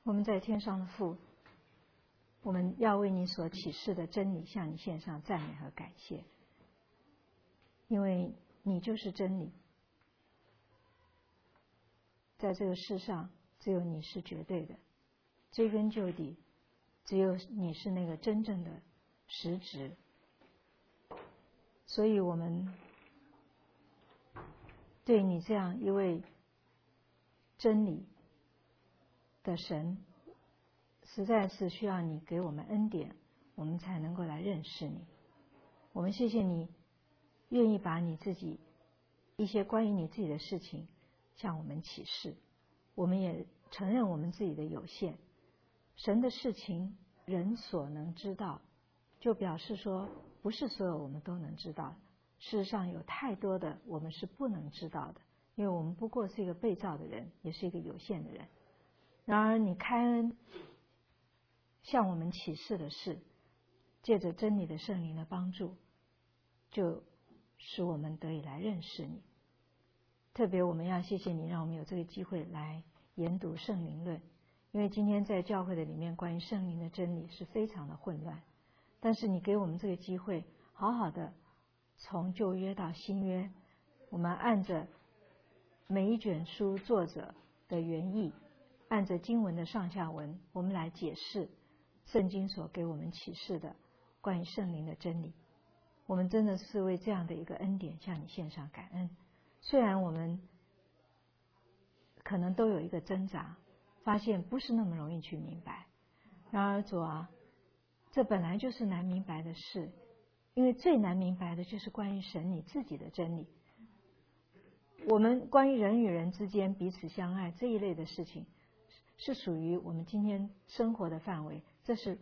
我们在天上的父，我们要为你所启示的真理向你献上赞美和感谢，因为你就是真理。在这个世上，只有你是绝对的，追根究底，只有你是那个真正的实质。所以我们对你这样一位真理的神，实在是需要你给我们恩典，我们才能够来认识你。我们谢谢你愿意把你自己一些关于你自己的事情向我们启示，我们也承认我们自己的有限。神的事情人所能知道，就表示说不是所有我们都能知道，事实上有太多的我们是不能知道的，因为我们不过是一个被造的人，也是一个有限的人。然而你开恩向我们启示的事，借着真理的圣灵的帮助，就使我们得以来认识你。特别我们要谢谢你，让我们有这个机会来研读圣灵论，因为今天在教会的里面关于圣灵的真理是非常的混乱，但是你给我们这个机会，好好的从旧约到新约，我们按着每一卷书作者的原意，按着经文的上下文，我们来解释圣经所给我们启示的关于圣灵的真理。我们真的是为这样的一个恩典向你献上感恩。虽然我们可能都有一个挣扎，发现不是那么容易去明白，然而主啊，这本来就是难明白的事，因为最难明白的就是关于神你自己的真理。我们关于人与人之间彼此相爱这一类的事情，是属于我们今天生活的范围，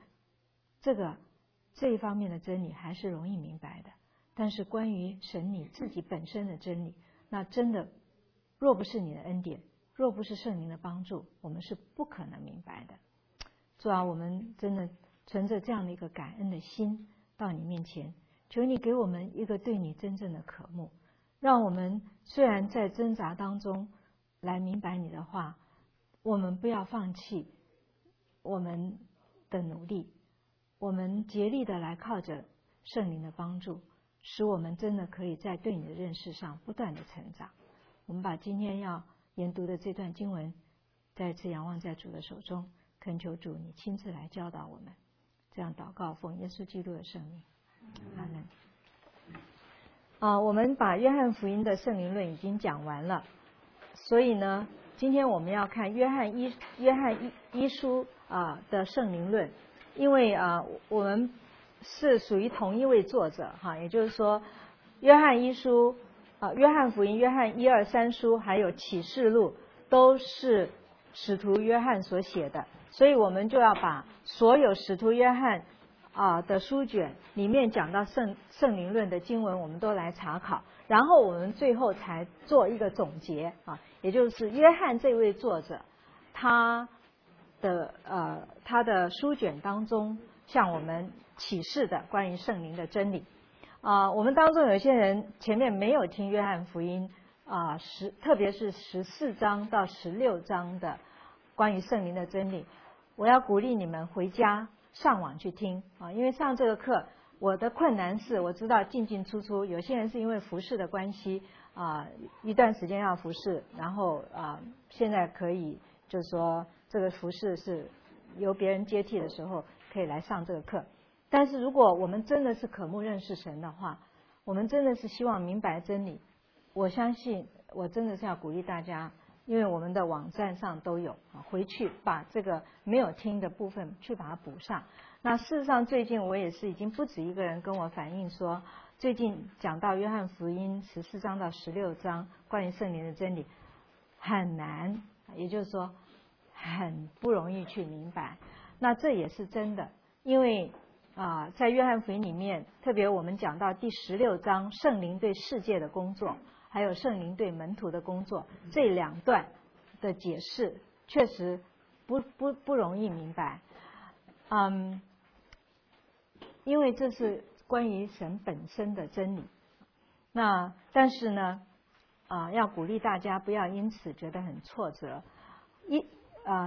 这一方面的真理还是容易明白的。但是关于神你自己本身的真理，那真的若不是你的恩典，若不是圣灵的帮助，我们是不可能明白的。主啊，我们真的存着这样的一个感恩的心到你面前，求你给我们一个对你真正的渴慕，让我们虽然在挣扎当中来明白你的话，我们不要放弃我们的努力，我们竭力的来靠着圣灵的帮助，使我们真的可以在对你的认识上不断的成长。我们把今天要研读的这段经文再次仰望在主的手中，恳求主你亲自来教导我们。这样祷告，奉耶稣基督的圣名，阿门。我们把约翰福音的圣灵论已经讲完了，所以呢，今天我们要看约翰一书的圣灵论，因为我们是属于同一位作者也就是说，约翰一书约翰福音、约翰1、2、3书还有启示录都是使徒约翰所写的，所以我们就要把所有使徒约翰的书卷里面讲到圣灵论的经文，我们都来查考，然后我们最后才做一个总结也就是约翰这位作者他的书卷当中向我们启示的关于圣灵的真理我们当中有些人前面没有听约翰福音特别是14章到16章的关于圣灵的真理，我要鼓励你们回家上网去听因为上这个课我的困难是我知道进进出出，有些人是因为服事的关系一段时间要服事，然后现在可以就是说这个服事是由别人接替的时候可以来上这个课。但是如果我们真的是渴慕认识神的话，我们真的是希望明白真理，我相信我真的是要鼓励大家，因为我们的网站上都有回去把这个没有听的部分去把它补上。那事实上最近我也是已经不止一个人跟我反映说，最近讲到约翰福音14章到16章关于圣灵的真理很难，也就是说很不容易去明白。那这也是真的，因为在约翰福音里面，特别我们讲到第16章圣灵对世界的工作，还有圣灵对门徒的工作，这两段的解释确实不容易明白因为这是关于神本身的真理。那但是呢要鼓励大家不要因此觉得很挫折。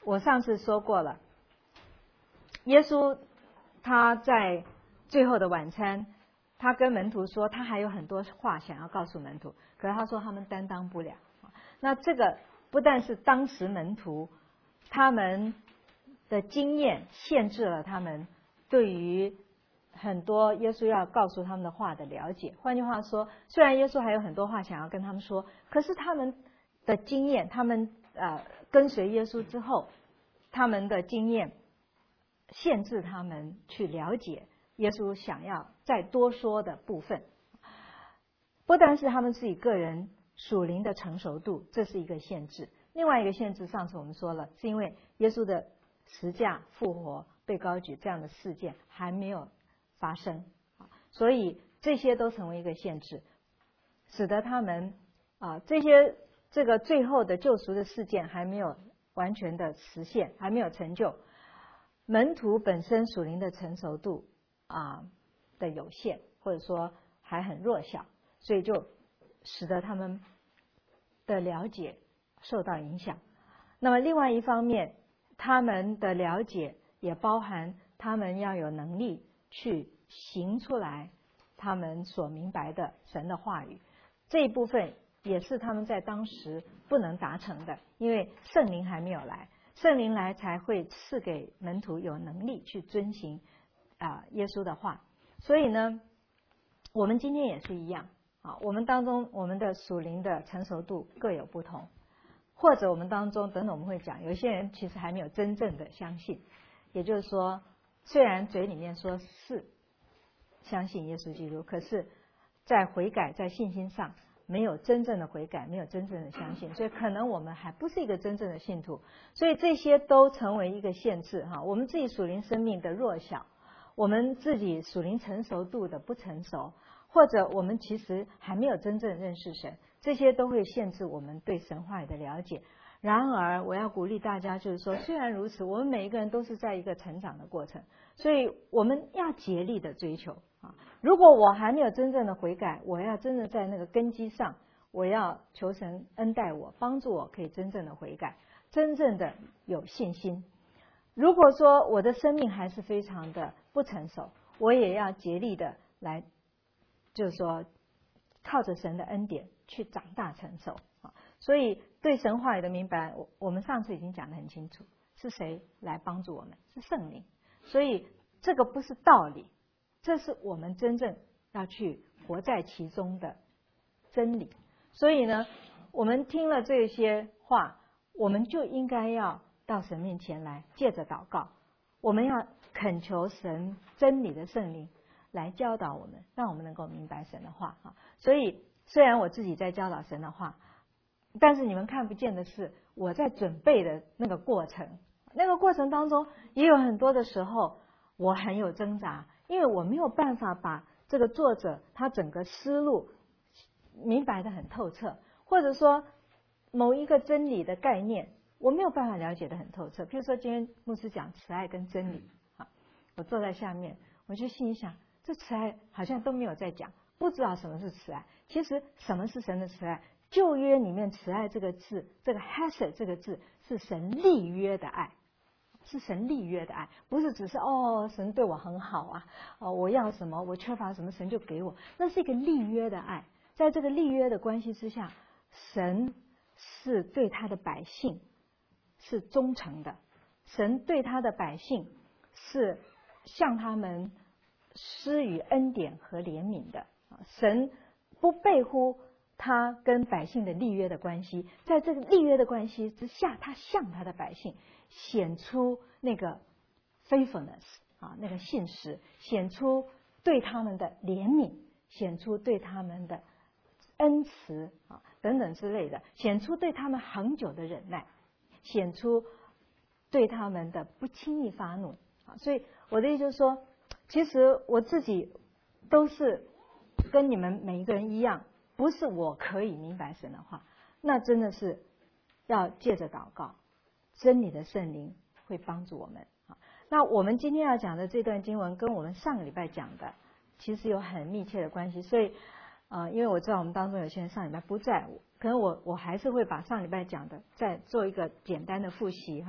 我上次说过了，耶稣他在最后的晚餐，他跟门徒说他还有很多话想要告诉门徒，可是他说他们担当不了。那这个不但是当时门徒他们的经验限制了他们对于很多耶稣要告诉他们的话的了解。换句话说，虽然耶稣还有很多话想要跟他们说，可是他们的经验，他们跟随耶稣之后，他们的经验限制他们去了解耶稣想要再多说的部分。不单是他们自己个人属灵的成熟度，这是一个限制。另外一个限制，上次我们说了，是因为耶稣的十架、复活、被高举这样的事件还没有发生，所以这些都成为一个限制，使得他们这个最后的救赎的事件还没有完全的实现，还没有成就。门徒本身属灵的成熟度的有限，或者说还很弱小，所以就使得他们的了解受到影响。那么另外一方面，他们的了解也包含他们要有能力去行出来他们所明白的神的话语，这一部分也是他们在当时不能达成的，因为圣灵还没有来，圣灵来才会赐给门徒有能力去遵行耶稣的话。所以呢，我们今天也是一样我们当中我们的属灵的成熟度各有不同，或者我们当中等等我们会讲，有一些人其实还没有真正的相信，也就是说，虽然嘴里面说是相信耶稣基督，可是在悔改在信心上没有真正的悔改，没有真正的相信，所以可能我们还不是一个真正的信徒。所以这些都成为一个限制我们自己属灵生命的弱小，我们自己属灵成熟度的不成熟，或者我们其实还没有真正认识神，这些都会限制我们对神话语的了解。然而我要鼓励大家，就是说虽然如此，我们每一个人都是在一个成长的过程，所以我们要竭力的追求如果我还没有真正的悔改，我要真的在那个根基上，我要求神恩待我，帮助我可以真正的悔改，真正的有信心。如果说我的生命还是非常的不成熟，我也要竭力的来，就是说靠着神的恩典去长大成熟所以对神话语的明白，我们上次已经讲得很清楚，是谁来帮助我们？是圣灵。所以这个不是道理，这是我们真正要去活在其中的真理。所以呢，我们听了这些话，我们就应该要到神面前来，借着祷告，我们要恳求神真理的圣灵来教导我们，让我们能够明白神的话所以虽然我自己在教导神的话，但是你们看不见的是我在准备的那个过程，那个过程当中也有很多的时候我很有挣扎，因为我没有办法把这个作者他整个思路明白得很透彻，或者说某一个真理的概念我没有办法了解得很透彻。譬如说今天牧师讲慈爱跟真理我坐在下面，我就心里想，这慈爱好像都没有在讲，不知道什么是慈爱。其实什么是神的慈爱？旧约里面慈爱这个字，这个 hesed 这个字是神立约的爱，是神立约的爱，不是只是神对我很好我要什么我缺乏什么神就给我，那是一个立约的爱。在这个立约的关系之下，神是对他的百姓是忠诚的，神对他的百姓是向他们施予恩典和怜悯的神不背乎他跟百姓的立约的关系，在这个立约的关系之下，他向他的百姓显出那个 faithfulness 那个信实，显出对他们的怜悯，显出对他们的恩慈等等之类的，显出对他们恒久的忍耐，显出对他们的不轻易发怒所以我的意思就是说，其实我自己都是跟你们每一个人一样，不是我可以明白神的话，那真的是要借着祷告，真理的圣灵会帮助我们那我们今天要讲的这段经文跟我们上个礼拜讲的其实有很密切的关系，所以因为我知道我们当中有些人上礼拜不在，可能我还是会把上礼拜讲的再做一个简单的复习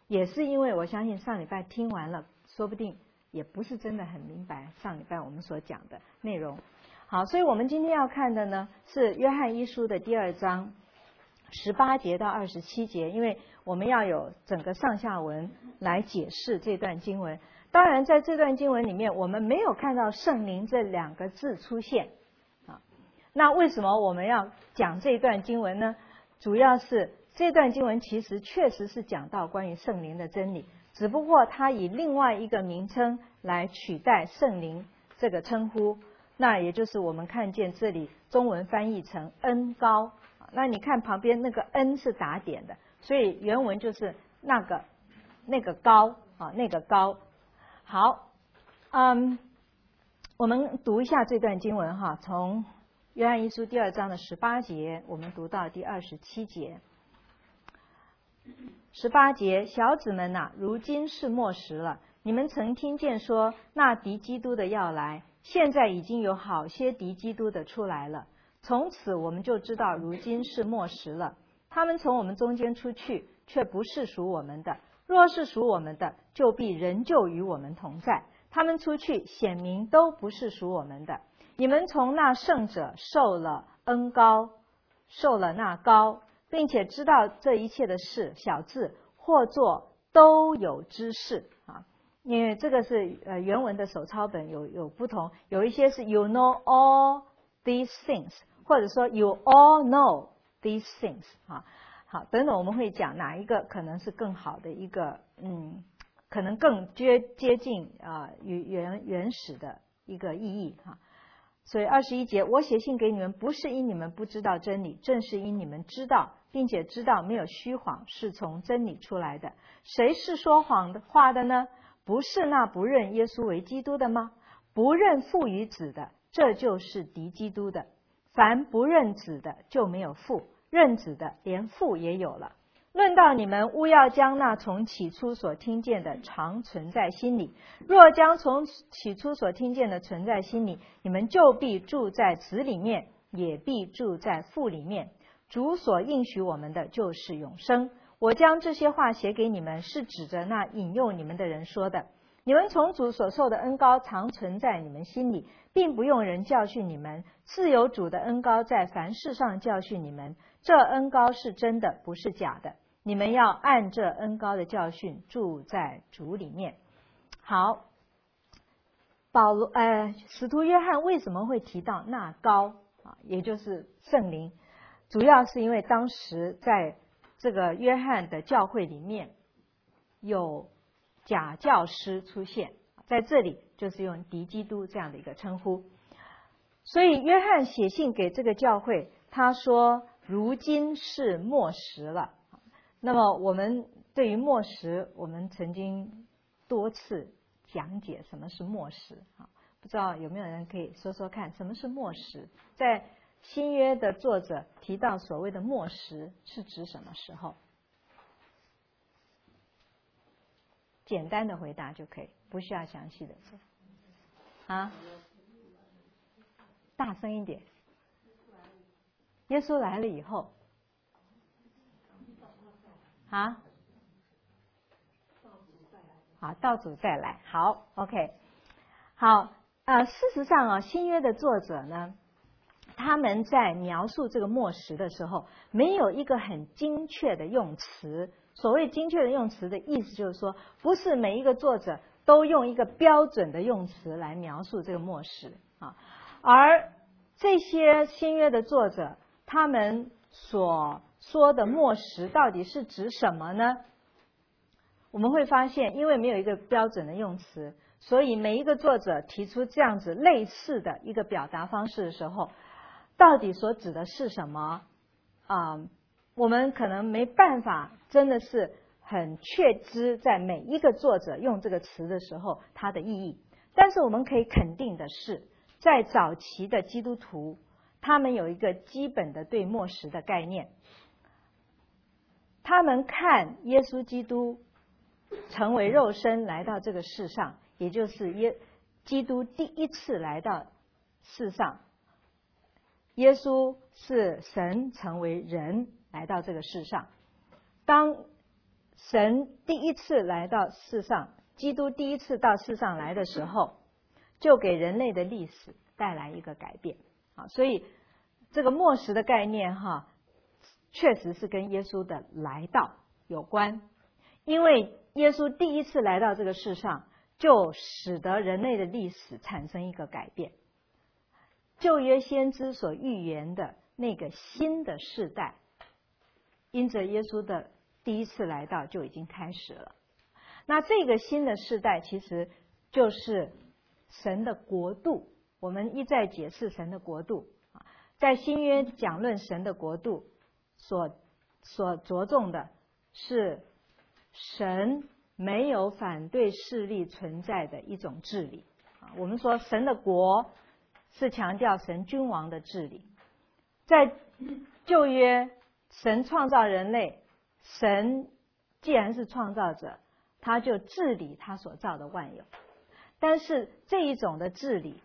也是因为我相信上礼拜听完了，说不定也不是真的很明白上礼拜我们所讲的内容。好，所以我们今天要看的呢是约翰一书的第2章18节到27节，因为我们要有整个上下文来解释这段经文。当然在这段经文里面我们没有看到圣灵这2个字出现啊。那为什么我们要讲这段经文呢？主要是这段经文其实确实是讲到关于圣灵的真理，只不过它以另外一个名称来取代圣灵这个称呼，那也就是我们看见这里中文翻译成恩膏。那你看旁边那个恩是打点的，所以原文就是那个膏啊，那个膏。好，我们读一下这段经文哈，从约翰一书第2章的18节，我们读到第27节。18节，小子们呐，如今是末时了。你们曾听见说，那敌基督的要来，现在已经有好些敌基督的出来了。从此我们就知道，如今是末时了。他们从我们中间出去，却不是属我们的；若是属我们的，就必仍旧与我们同在。他们出去，显明都不是属我们的。你们从那圣者受了恩膏，受了那膏，并且知道这一切的事，小字或作都有知识啊。因为这个是原文的手抄本有不同，有一些是 you know all these things， 或者说 you all know these things 啊。好，等等我们会讲哪一个可能是更好的一个可能更接近原始的一个意义哈。所以21节，我写信给你们，不是因你们不知道真理，正是因你们知道，并且知道没有虚谎，是从真理出来的。谁是说谎的话的呢？不是那不认耶稣为基督的吗？不认父与子的，这就是敌基督的。凡不认子的，就没有父；认子的，连父也有了。论到你们，务要将那从起初所听见的常存在心里。若将从起初所听见的存在心里，你们就必住在子里面，也必住在父里面。主所应许我们的就是永生。我将这些话写给你们，是指着那引诱你们的人说的。你们从主所受的恩膏常存在你们心里，并不用人教训你们，自有主的恩膏在凡事上教训你们。这恩膏是真的，不是假的。你们要按这恩膏的教训住在主里面。好，使徒约翰为什么会提到那膏啊，也就是圣灵？主要是因为当时在这个约翰的教会里面有假教师出现，在这里就是用敌基督这样的一个称呼。所以约翰写信给这个教会，他说如今是末时了。那么我们对于末时，我们曾经多次讲解什么是末时啊？不知道有没有人可以说说看，什么是末时？在新约的作者提到所谓的末时是指什么时候？简单的回答就可以，不需要详细的说。啊，大声一点。耶稣来了以后。啊，好，到主再来。好 ，OK， 好，事实上啊，新约的作者呢，他们在描述这个末时的时候，没有一个很精确的用词。所谓精确的用词的意思就是说，不是每一个作者都用一个标准的用词来描述这个末时啊，而这些新约的作者，他们所说的末时到底是指什么呢？我们会发现，因为没有一个标准的用词，所以每一个作者提出这样子类似的一个表达方式的时候，到底所指的是什么我们可能没办法真的是很确知在每一个作者用这个词的时候它的意义。但是我们可以肯定的是，在早期的基督徒，他们有一个基本的对末时的概念。他们看耶稣基督成为肉身来到这个世上，也就是基督第一次来到世上，耶稣是神成为人来到这个世上。当神第一次来到世上，基督第一次到世上来的时候，就给人类的历史带来一个改变啊。所以这个末时的概念哈，确实是跟耶稣的来到有关，因为耶稣第一次来到这个世上，就使得人类的历史产生一个改变。旧约先知所预言的那个新的世代，因着耶稣的第一次来到就已经开始了。那这个新的世代其实就是神的国度。我们一再解释神的国度，在新约讲论神的国度所着重的是神没有反对势力存在的一种治理。我们说神的国是强调神君王的治理。在旧约，神创造人类，神既然是创造者，他就治理他所造的万有。但是这一种的治理，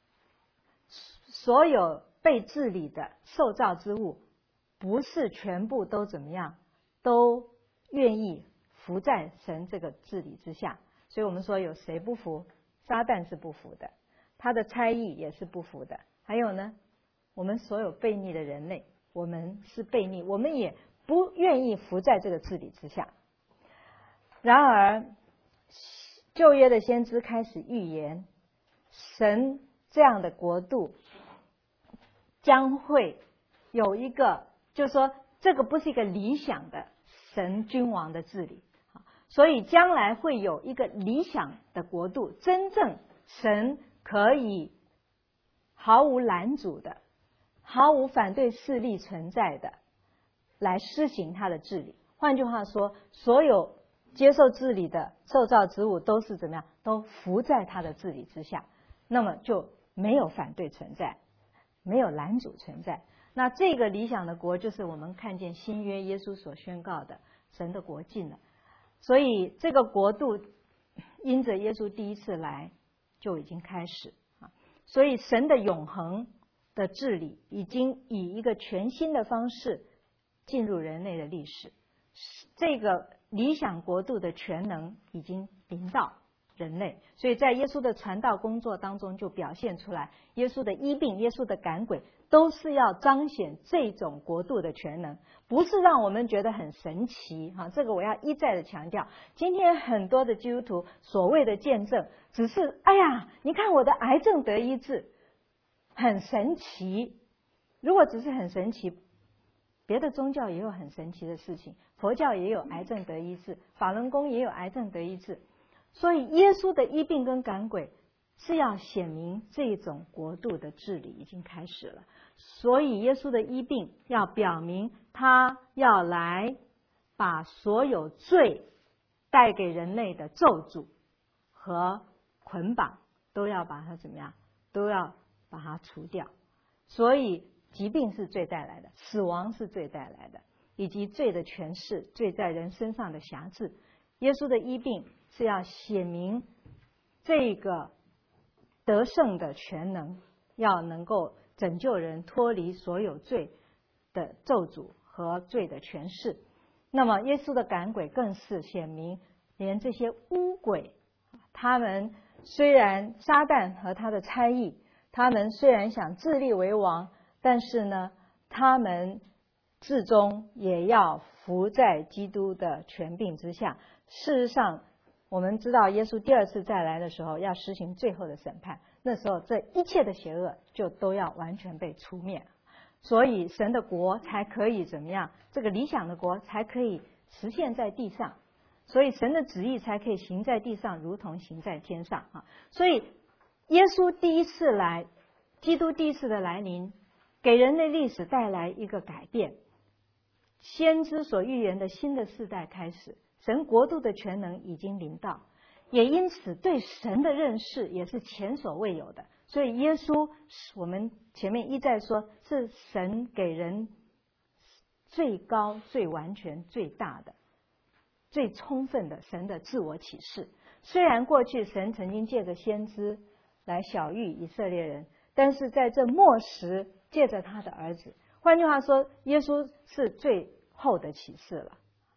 所有被治理的受造之物，不是全部都怎么样，都愿意服在神这个治理之下。所以我们说有谁不服？撒旦是不服的，他的差役也是不服的。还有呢，我们所有悖逆的人类，我们是悖逆，我们也不愿意服在这个治理之下。然而旧约的先知开始预言，神这样的国度将会有一个，就是说这个不是一个理想的神君王的治理，所以将来会有一个理想的国度，真正神可以毫无拦阻的、毫无反对势力存在的来施行他的治理。换句话说，所有接受治理的受造之物都是怎么样？都服在他的治理之下，那么就没有反对存在，没有拦阻存在。那这个理想的国，就是我们看见新约耶稣所宣告的神的国近了。所以这个国度因着耶稣第一次来就已经开始啊。所以神的永恒的治理已经以一个全新的方式进入人类的历史。这个理想国度的全能已经临到人类，所以在耶稣的传道工作当中就表现出来，耶稣的医病、耶稣的赶鬼都是要彰显这种国度的全能，不是让我们觉得很神奇哈。这个我要一再的强调。今天很多的基督徒所谓的见证，只是哎呀，你看我的癌症得医治，很神奇。如果只是很神奇，别的宗教也有很神奇的事情，佛教也有癌症得医治，法轮功也有癌症得医治。所以耶稣的医病跟赶鬼是要显明这种国度的治理已经开始了。所以耶稣的医病要表明他要来把所有罪带给人类的咒诅和捆绑都要把它怎么样，都要把它除掉。所以疾病是罪带来的，死亡是罪带来的，以及罪的权势，罪在人身上的辖制。耶稣的医病是要显明这个得胜的全能，要能够拯救人脱离所有罪的咒诅和罪的权势。那么耶稣的赶鬼更是显明，连这些污鬼，他们虽然撒旦和他的差役，他们虽然想自立为王，但是呢，他们至终也要服在基督的权柄之下。事实上，我们知道耶稣第二次再来的时候要实行最后的审判，那时候这一切的邪恶就都要完全被除灭，所以神的国才可以怎么样？这个理想的国才可以实现在地上，所以神的旨意才可以行在地上，如同行在天上啊！所以耶稣第一次来，基督第一次的来临，给人类历史带来一个改变。先知所预言的新的世代开始，神国度的全能已经临到，也因此对神的认识也是前所未有的。所以耶稣，我们前面一再说，是神给人最高、最完全、最大的、最充分的神的自我启示。虽然过去神曾经借着先知来晓谕以色列人，但是在这末时借着他的儿子。换句话说，耶稣是最后的启示了。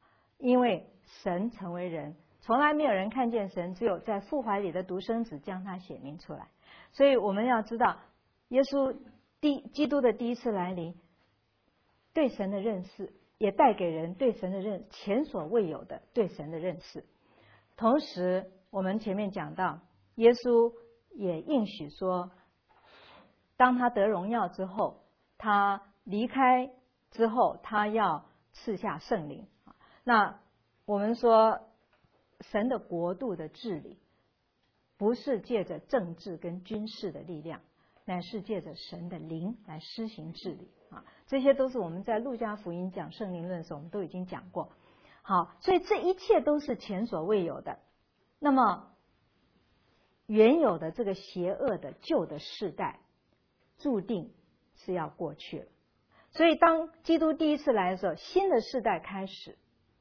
因为神成为人，从来没有人看见神，只有在父怀里的独生子将他显明出来。所以我们要知道，耶稣基督的第一次来临，对神的认识，也带给人对神的前所未有的对神的认识。同时，我们前面讲到，耶稣也应许说，当他得荣耀之后，他离开之后，他要赐下圣灵。那我们说，神的国度的治理，不是借着政治跟军事的力量，乃是借着神的灵来施行治理啊。这些都是我们在路加福音讲圣灵论的时候，我们都已经讲过。好，所以这一切都是前所未有的。那么原有的这个邪恶的旧的世代，注定是要过去了。所以当基督第一次来的时候，新的世代开始。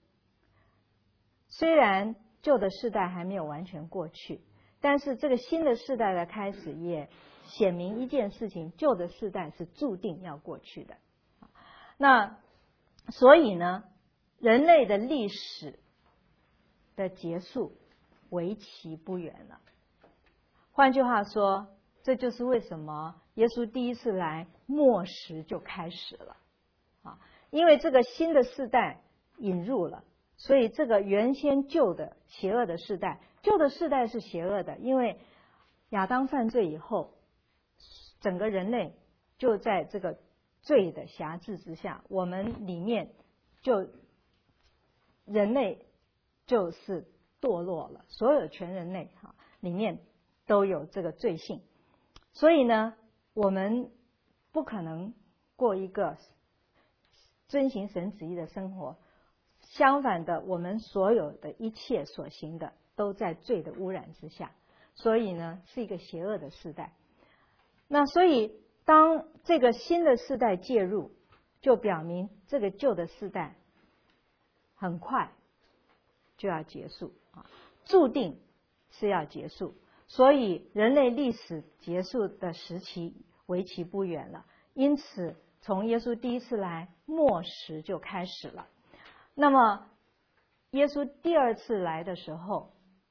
虽然旧的世代还没有完全过去，但是这个新的世代的开始也显明一件事情，旧的世代是注定要过去的。那所以呢，人类的历史的结束为期不远了。换句话说，这就是为什么耶稣第一次来，末时就开始了啊！因为这个新的世代引入了，所以这个原先旧的邪恶的世代，旧的世代是邪恶的，因为亚当犯罪以后，整个人类就在这个罪的辖制之下，我们里面就人类就是堕落了，所有全人类里面都有这个罪性，所以呢，我们不可能过一个遵行神旨意的生活。相反的，我们所有的一切所行的都在罪的污染之下，所以呢，是一个邪恶的世代。那所以，当这个新的世代介入，就表明这个旧的世代很快就要结束啊，注定是要结束。所以，人类历史结束的时期为期不远了。因此，从耶稣第一次来，末时就开始了。那么，耶稣第二次来的时候，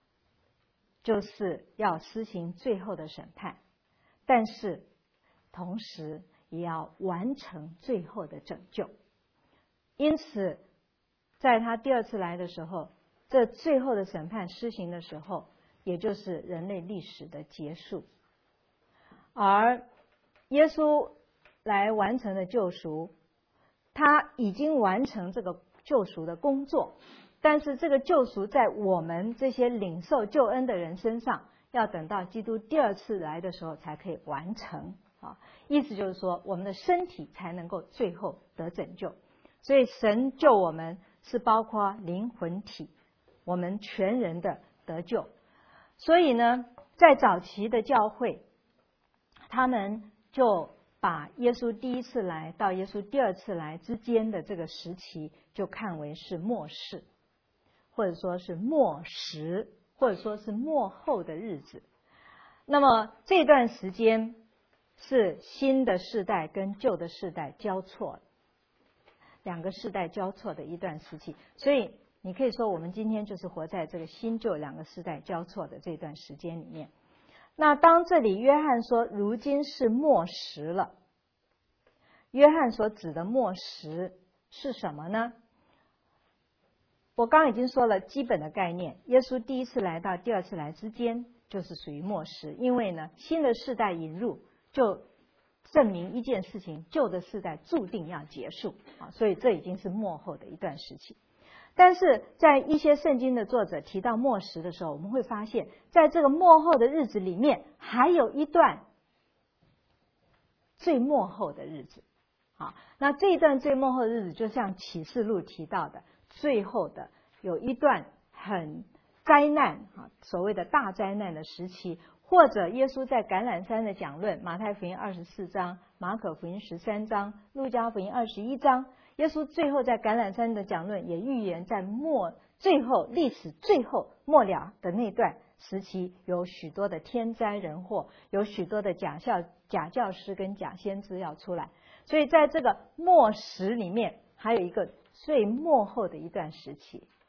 就是要施行最后的审判，但是同时也要完成最后的拯救。因此，在他第二次来的时候，这最后的审判施行的时候，也就是人类历史的结束。而耶稣来完成了救赎，他已经完成这个救赎的工作，但是这个救赎在我们这些领受救恩的人身上，要等到基督第二次来的时候才可以完成啊。意思就是说，我们的身体才能够最后得拯救。所以神救我们是包括灵魂体，我们全人的得救。所以呢，在早期的教会，他们就把耶稣第一次来到耶稣第二次来之间的这个时期，就看为是末世，或者说是末时，或者说是末后的日子。那么这段时间是新的世代跟旧的世代交错，两个世代交错的一段时期。所以你可以说，我们今天就是活在这个新旧两个世代交错的这段时间里面。那当这里约翰说如今是末时了，约翰所指的末时是什么呢？我刚刚已经说了基本的概念，耶稣第一次来到第二次来之间就是属于末时，因为呢，新的世代引入就证明一件事情，旧的世代注定要结束啊，所以这已经是末后的一段时期。但是在一些圣经的作者提到末时的时候，我们会发现在这个末后的日子里面，还有一段最末后的日子。好，那这一段最末后的日子，就像启示录提到的，最后的有一段很灾难所谓的大灾难的时期，或者耶稣在橄榄山的讲论，马太福音24章、马可福音13章、路加福音21章，耶稣最后在橄榄山的讲论也预言，在最后历史最后末了的那段时期，有许多的天灾人祸，有许多的假教师跟假先知要出来。所以在这个末时里面，还有一个最末后的一段时期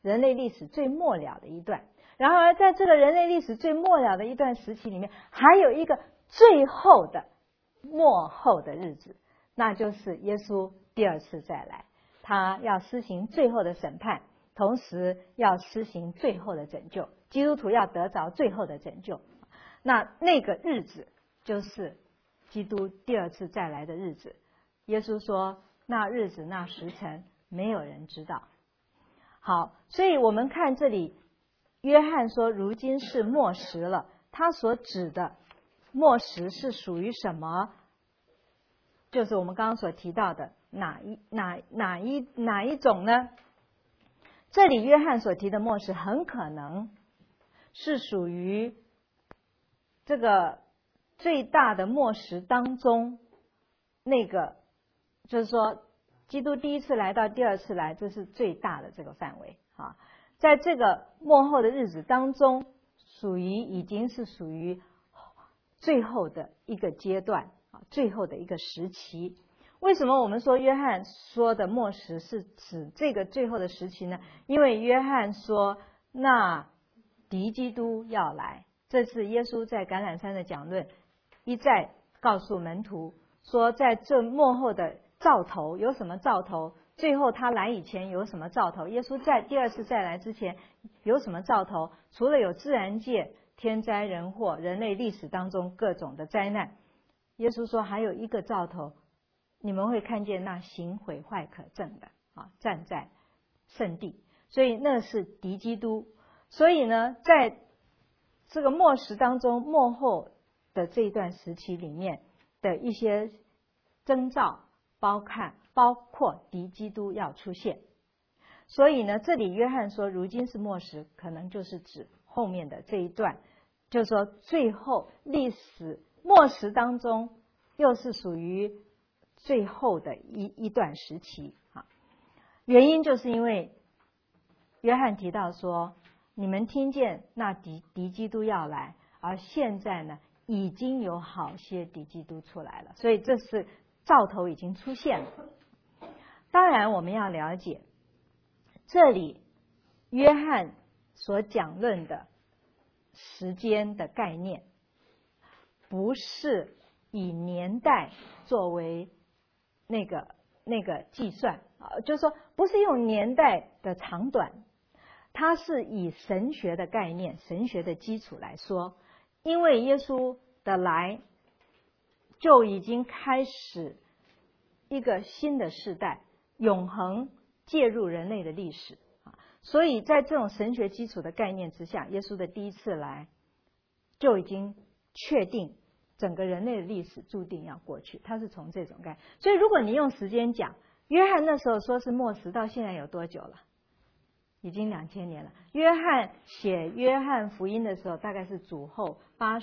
人类历史最末了的一段。然而在这个人类历史最末了的一段时期里面，还有一个最后的末后的日子，那就是耶稣第二次再来，他要施行最后的审判，同时要施行最后的拯救，基督徒要得着最后的拯救。那个日子就是基督第二次再来的日子。耶稣说，那日子那时辰没有人知道。好，所以我们看这里约翰说如今是末时了，他所指的末时是属于什么？就是我们刚刚所提到的哪一种呢？这里约翰所提的末时很可能是属于这个最大的末时当中，那个就是说基督第一次来到第二次来，这是最大的这个范围啊。在这个末后的日子当中，已经是属于最后的一个阶段啊，最后的一个时期。为什么我们说约翰说的末时是指这个最后的时期呢？因为约翰说那敌基督要来，这是耶稣在橄榄山的讲论一再告诉门徒说，在这末后的兆头有什么兆头，最后他来以前有什么兆头，耶稣在第二次再来之前有什么兆头，除了有自然界天灾人祸，人类历史当中各种的灾难，耶稣说还有一个兆头，你们会看见那行毁坏可憎的站在圣地，所以那是敌基督。所以呢，在这个末时当中，末后的这一段时期里面的一些征兆，包括敌基督要出现。所以呢，这里约翰说如今是末时，可能就是指后面的这一段，就是说最后历史末时当中又是属于最后的一段时期啊。原因就是因为约翰提到说，你们听见那敌基督要来，而现在呢已经有好些敌基督出来了，所以这是兆头已经出现了。当然我们要了解，这里约翰所讲论的时间的概念不是以年代作为那个计算啊，就是说不是用年代的长短，它是以神学的概念、神学的基础来说。因为耶稣的来就已经开始一个新的世代，永恒介入人类的历史啊，所以在这种神学基础的概念之下，耶稣的第一次来就已经确定整个人类的历史注定要过去，它是从这种概念。所以如果你用时间讲，约翰那时候说是末时，到现在有多久了？已经2000年了。约翰写约翰福音的时候，大概是主后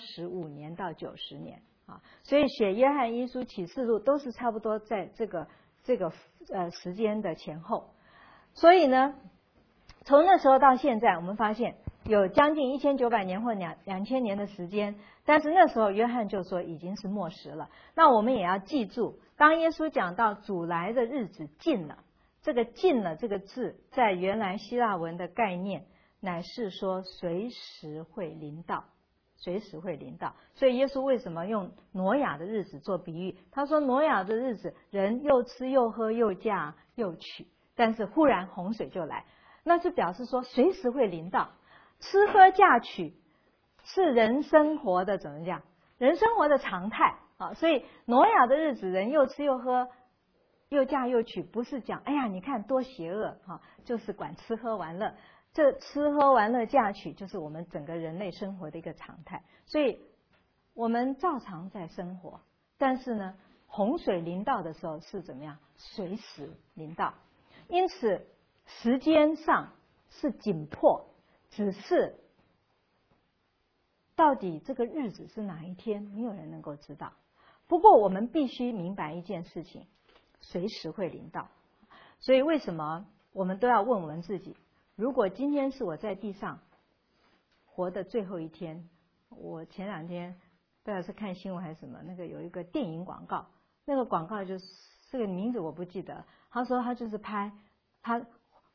85年到90年啊，所以写约翰一书、启示录都是差不多在这个时间的前后。所以呢，从那时候到现在，我们发现有将近1900年或2000年的时间，但是那时候约翰就说已经是末时了。那我们也要记住，当耶稣讲到主来的日子近了，这个近了这个字在原来希腊文的概念乃是说随时会临到，随时会临到。所以耶稣为什么用挪亚的日子做比喻？他说挪亚的日子人又吃又喝又嫁又娶，但是忽然洪水就来，那是表示说随时会临到。吃喝嫁娶是人生活的怎么讲？人生活的常态啊。所以挪亚的日子人又吃又喝又嫁又娶，不是讲哎呀你看多邪恶啊，就是管吃喝玩乐。这吃喝玩乐嫁娶就是我们整个人类生活的一个常态，所以我们照常在生活，但是呢洪水临到的时候是怎么样？随时临到。因此时间上是紧迫，只是到底这个日子是哪一天，没有人能够知道。不过我们必须明白一件事情，随时会临到。所以为什么我们都要问我们自己，如果今天是我在地上活的最后一天，我前2天不知道是看新闻还是什么，那个有一个电影广告，那个广告就是这个名字我不记得，他说他就是拍他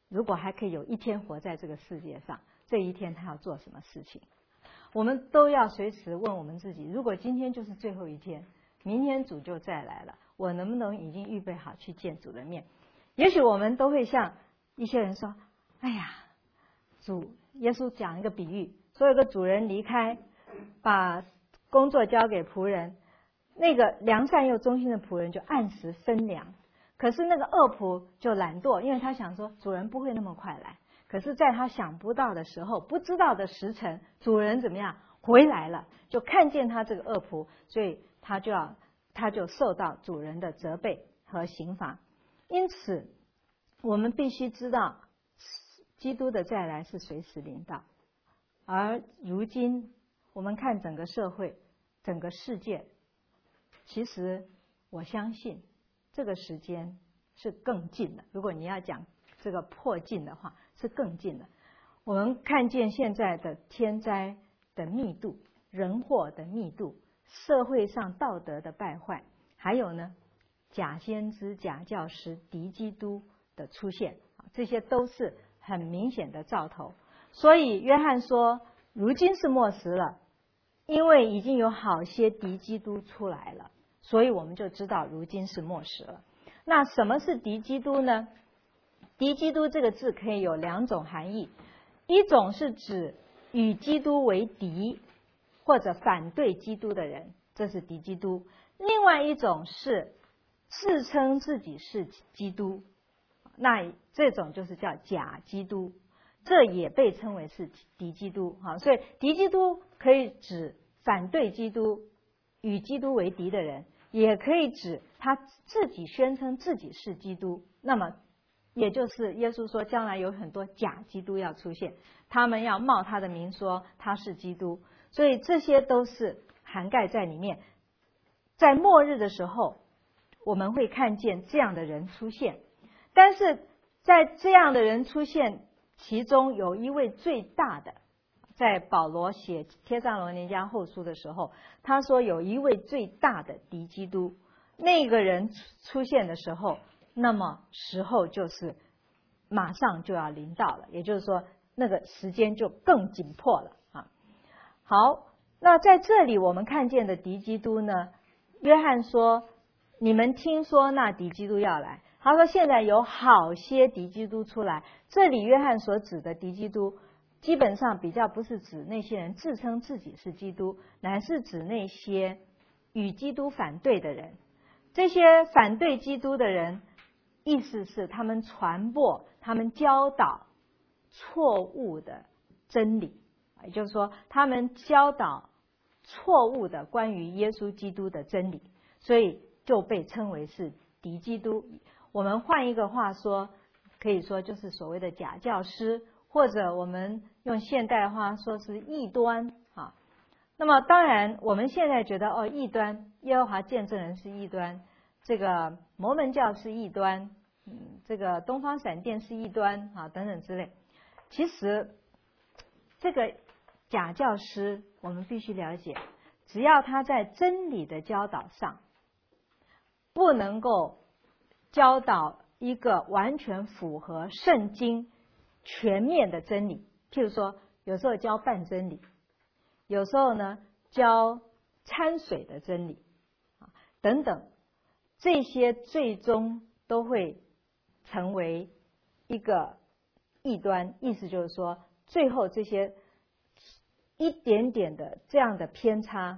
如果还可以有一天活在这个世界上，这一天他要做什么事情？我们都要随时问我们自己，如果今天就是最后一天，明天主就再来了，我能不能已经预备好去见主的面？也许我们都会像一些人说，哎呀，耶稣讲一个比喻，说有个主人离开，把工作交给仆人，那个良善又忠心的仆人就按时分粮，可是那个恶仆就懒惰，因为他想说主人不会那么快来，可是在他想不到的时候，不知道的时辰，主人怎么样回来了，就看见他这个恶仆，所以他就受到主人的责备和刑罚。因此我们必须知道基督的再来是随时临到，而如今我们看整个社会整个世界，其实我相信这个时间是更近的，如果你要讲这个迫近的话是更近的。我们看见现在的天灾的密度，人祸的密度，社会上道德的败坏，还有呢假先知假教师敌基督的出现，这些都是很明显的兆头。所以约翰说如今是末时了，因为已经有好些敌基督出来了，所以我们就知道如今是末时了。那什么是敌基督呢？敌基督这个字可以有两种含义，一种是指与基督为敌或者反对基督的人，这是敌基督；另外一种是自称自己是基督，那这种就是叫假基督，这也被称为是敌基督。所以敌基督可以指反对基督与基督为敌的人，也可以指他自己宣称自己是基督。那么也就是耶稣说将来有很多假基督要出现，他们要冒他的名说他是基督，所以这些都是涵盖在里面。在末日的时候我们会看见这样的人出现，但是在这样的人出现其中有一位最大的，在保罗写帖撒罗尼迦后书的时候，他说有一位最大的敌基督，那个人出现的时候，那么时候就是马上就要临到了，也就是说那个时间就更紧迫了啊。好，那在这里我们看见的敌基督呢，约翰说你们听说那敌基督要来，他说现在有好些敌基督出来，这里约翰所指的敌基督基本上比较不是指那些人自称自己是基督，乃是指那些与基督反对的人。这些反对基督的人，意思是他们传播他们教导错误的真理，也就是说他们教导错误的关于耶稣基督的真理，所以就被称为是敌基督。我们换一个话说，可以说就是所谓的假教师，或者我们用现代话说是异端啊。那么当然我们现在觉得异端，耶和华见证人是异端，这个摩门教是异端，这个东方闪电是异端啊等等之类。其实这个假教师我们必须了解，只要他在真理的教导上不能够教导一个完全符合圣经全面的真理，譬如说有时候教半真理，有时候呢教掺水的真理等等，这些最终都会成为一个异端。意思就是说最后这些一点点的这样的偏差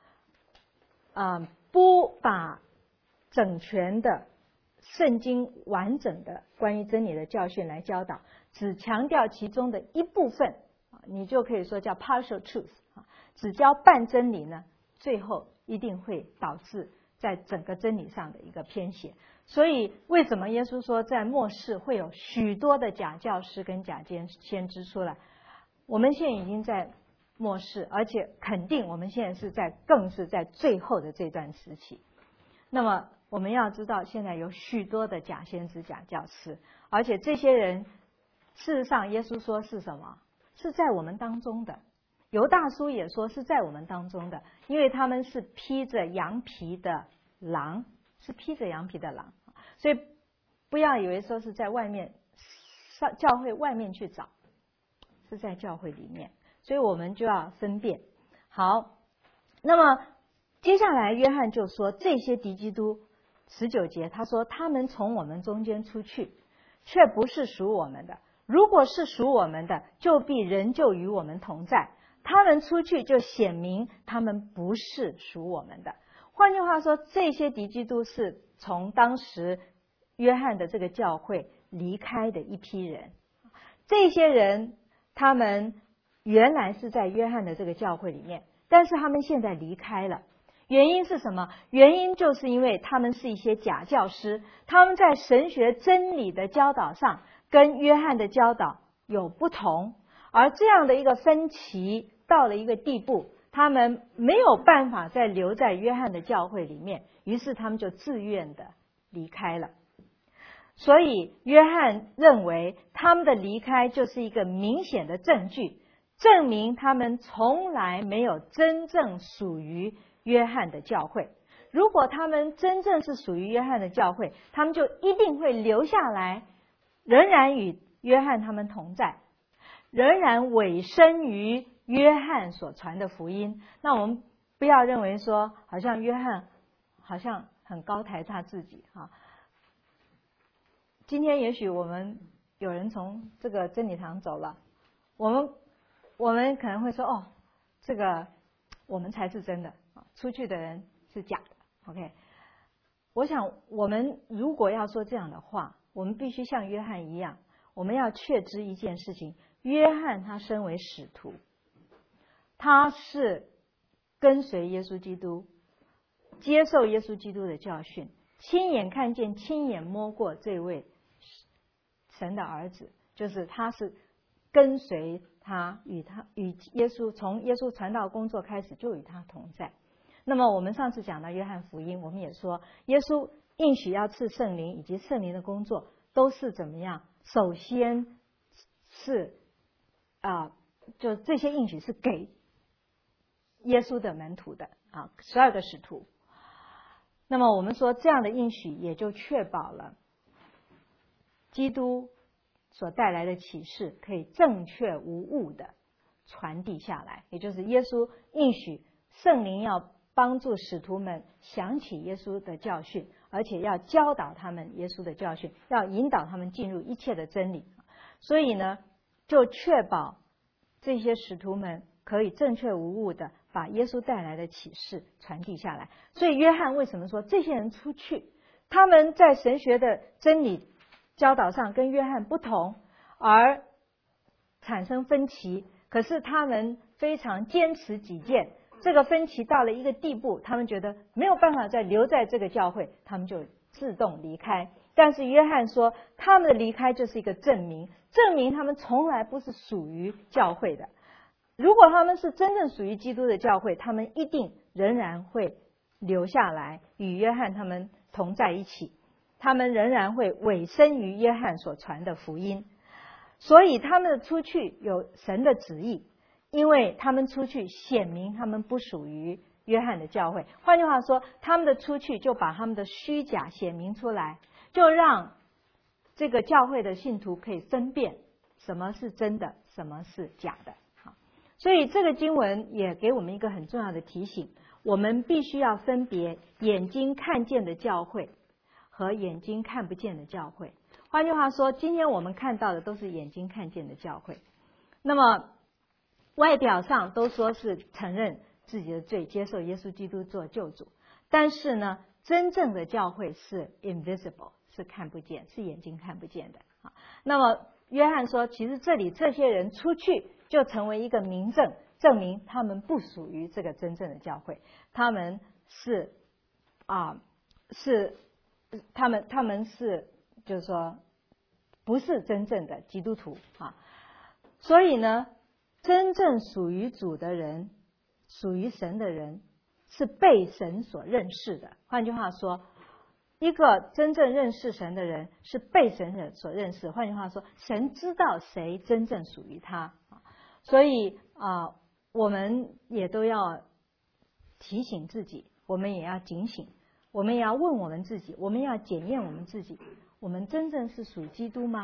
不把整全的圣经完整的关于真理的教训来教导，只强调其中的一部分，你就可以说叫 partial truth， 只教半真理呢，最后一定会导致在整个真理上的一个偏斜。所以为什么耶稣说在末世会有许多的假教师跟假先知出来？我们现在已经在末世，而且肯定我们现在更是在最后的这段时期。那么我们要知道现在有许多的假先知假教师，而且这些人事实上耶稣说是什么？是在我们当中的。犹大书也说是在我们当中的，因为他们是披着羊皮的狼，是披着羊皮的狼。所以不要以为说是在外面教会外面去找，是在教会里面，所以我们就要分辨。好，那么接下来约翰就说这些敌基督，19节他说他们从我们中间出去，却不是属我们的。如果是属我们的，就必仍旧与我们同在。他们出去就显明他们不是属我们的。换句话说，这些敌基督是从当时约翰的这个教会离开的一批人。这些人他们原来是在约翰的这个教会里面，但是他们现在离开了。原因是什么？原因就是因为他们是一些假教师，他们在神学真理的教导上跟约翰的教导有不同，而这样的一个分歧到了一个地步，他们没有办法再留在约翰的教会里面，于是他们就自愿的离开了。所以约翰认为他们的离开就是一个明显的证据，证明他们从来没有真正属于约翰的教会。如果他们真正是属于约翰的教会，他们就一定会留下来，仍然与约翰他们同在，仍然委身于约翰所传的福音。那我们不要认为说好像约翰好像很高抬他自己哈。今天也许我们有人从这个真理堂走了，我们可能会说哦，这个我们才是真的，出去的人是假的。OK， 我想我们如果要说这样的话，我们必须像约翰一样，我们要确知一件事情：约翰他身为使徒，他是跟随耶稣基督，接受耶稣基督的教训，亲眼看见、亲眼摸过这位神的儿子，就是他是跟随他，与耶稣，从耶稣传道工作开始就与他同在。那么我们上次讲到约翰福音，我们也说耶稣应许要赐圣灵，以及圣灵的工作都是怎么样？首先是就这些应许是给耶稣的门徒的12个使徒。那么我们说这样的应许也就确保了基督所带来的启示可以正确无误的传递下来，也就是耶稣应许圣灵要帮助使徒们想起耶稣的教训，而且要教导他们耶稣的教训，要引导他们进入一切的真理。所以呢，就确保这些使徒们可以正确无误的把耶稣带来的启示传递下来。所以约翰为什么说这些人出去，他们在神学的真理教导上跟约翰不同，而产生分歧，可是他们非常坚持己见。这个分歧到了一个地步，他们觉得没有办法再留在这个教会，他们就自动离开。但是约翰说他们的离开就是一个证明，证明他们从来不是属于教会的。如果他们是真正属于基督的教会，他们一定仍然会留下来与约翰他们同在一起，他们仍然会委身于约翰所传的福音。所以他们的出去有神的旨意，因为他们出去显明他们不属于约翰的教会。换句话说，他们的出去就把他们的虚假显明出来，就让这个教会的信徒可以分辨什么是真的，什么是假的。所以这个经文也给我们一个很重要的提醒，我们必须要分别眼睛看见的教会和眼睛看不见的教会。换句话说，今天我们看到的都是眼睛看见的教会，那么外表上都说是承认自己的罪，接受耶稣基督做救主，但是呢，真正的教会是 invisible， 是看不见，是眼睛看不见的。那么约翰说，其实这里这些人出去就成为一个明证，证明他们不属于这个真正的教会，他们是就是说不是真正的基督徒所以呢，真正属于主的人，属于神的人，是被神所认识的。换句话说，一个真正认识神的人是被神所认识。换句话说，神知道谁真正属于他。所以我们也都要提醒自己，我们也要警醒，我们也要问我们自己，我们要检验我们自己，我们真正是属基督吗？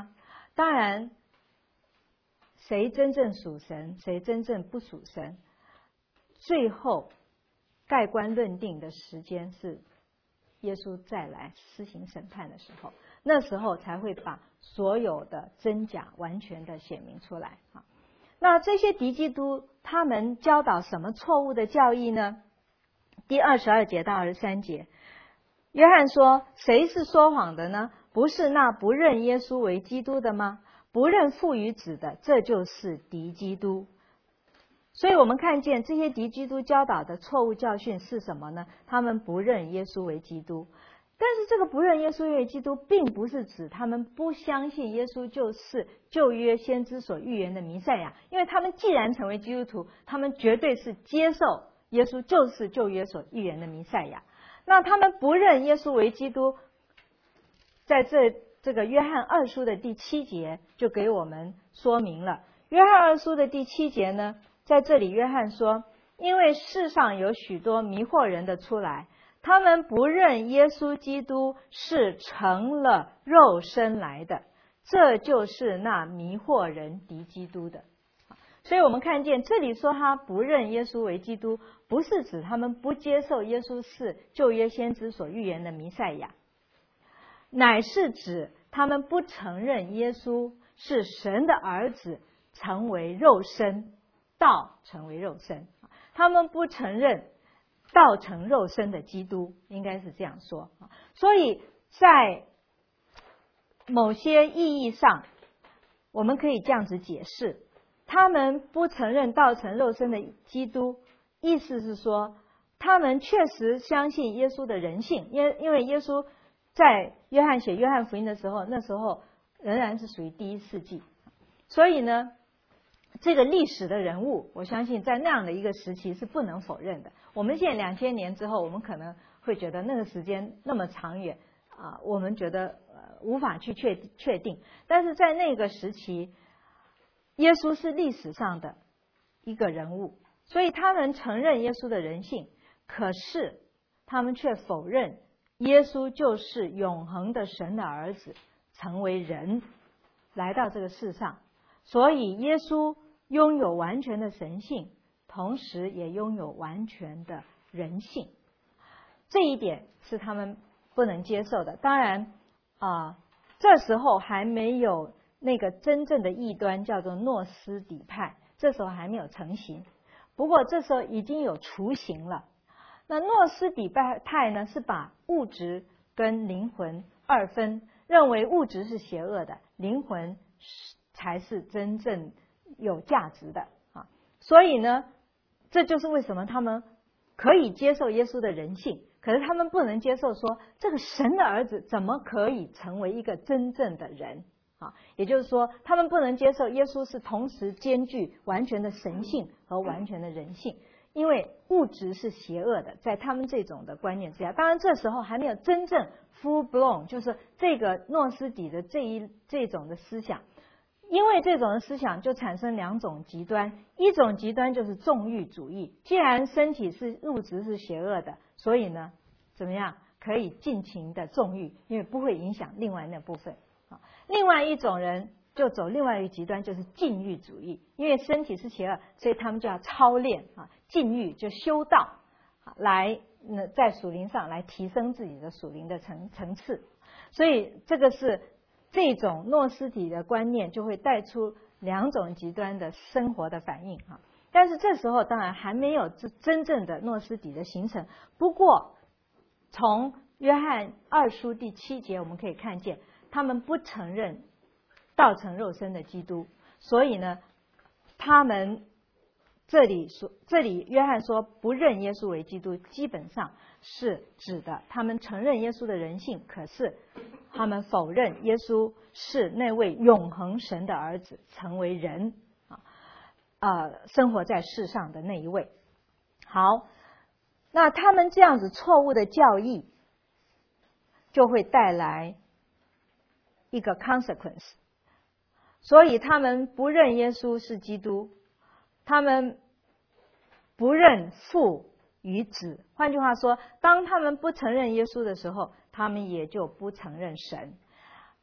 当然，谁真正属神，谁真正不属神，最后盖棺论定的时间是耶稣再来施行审判的时候，那时候才会把所有的真假完全的显明出来啊。那这些敌基督他们教导什么错误的教义呢？第22节到23节，约翰说：谁是说谎的呢？不是那不认耶稣为基督的吗？不认父与子的，这就是敌基督。所以我们看见这些敌基督教导的错误教训是什么呢？他们不认耶稣为基督。但是这个不认耶稣为基督，并不是指他们不相信耶稣就是旧约先知所预言的弥赛亚，因为他们既然成为基督徒，他们绝对是接受耶稣就是旧约所预言的弥赛亚。那他们不认耶稣为基督，在这个约翰二书的第7节就给我们说明了。约翰二书的第7节呢，在这里约翰说，因为世上有许多迷惑人的出来，他们不认耶稣基督是成了肉身来的，这就是那迷惑人敌基督的。所以我们看见这里说他不认耶稣为基督，不是指他们不接受耶稣是旧约先知所预言的弥赛亚，乃是指他们不承认耶稣是神的儿子成为肉身，道成为肉身，他们不承认道成肉身的基督，应该是这样说。所以在某些意义上，我们可以这样子解释，他们不承认道成肉身的基督，意思是说他们确实相信耶稣的人性，因为耶稣在约翰写约翰福音的时候，那时候仍然是属于第1世纪，所以呢这个历史的人物，我相信在那样的一个时期是不能否认的。我们现在2000年之后，我们可能会觉得那个时间那么长远啊，我们觉得无法去确定。但是在那个时期，耶稣是历史上的一个人物，所以他们承认耶稣的人性，可是他们却否认耶稣就是永恒的神的儿子，成为人来到这个世上。所以耶稣拥有完全的神性，同时也拥有完全的人性，这一点是他们不能接受的。当然这时候还没有那个真正的异端叫做诺斯底派，这时候还没有成型，不过这时候已经有雏形了。那诺斯底派呢，是把物质跟灵魂二分，认为物质是邪恶的，灵魂才是真正有价值的啊。所以呢，这就是为什么他们可以接受耶稣的人性，可是他们不能接受说这个神的儿子怎么可以成为一个真正的人啊。也就是说，他们不能接受耶稣是同时兼具完全的神性和完全的人性，因为物质是邪恶的，在他们这种的观念之下。当然这时候还没有真正 full blown， 就是这个诺斯底的这种的思想。因为这种的思想就产生2种极端，一种极端就是纵欲主义，既然身体是物质是邪恶的，所以呢怎么样可以尽情的纵欲，因为不会影响另外那部分。另外一种人就走另外一个极端，就是禁欲主义，因为身体是邪恶，所以他们就要操练禁欲，就修道来在属灵上来提升自己的属灵的层次。所以这个是这种诺斯底的观念就会带出2种极端的生活的反应但是这时候当然还没有真正的诺斯底的形成。不过从约翰2书第7节我们可以看见，他们不承认道成肉身的基督，所以呢他们这里约翰说不认耶稣为基督，基本上是指的他们承认耶稣的人性，可是他们否认耶稣是那位永恒神的儿子，成为人生活在世上的那一位。好，那他们这样子错误的教义就会带来一个 consequence， 所以他们不认耶稣是基督，他们不认父与子。换句话说，当他们不承认耶稣的时候，他们也就不承认神。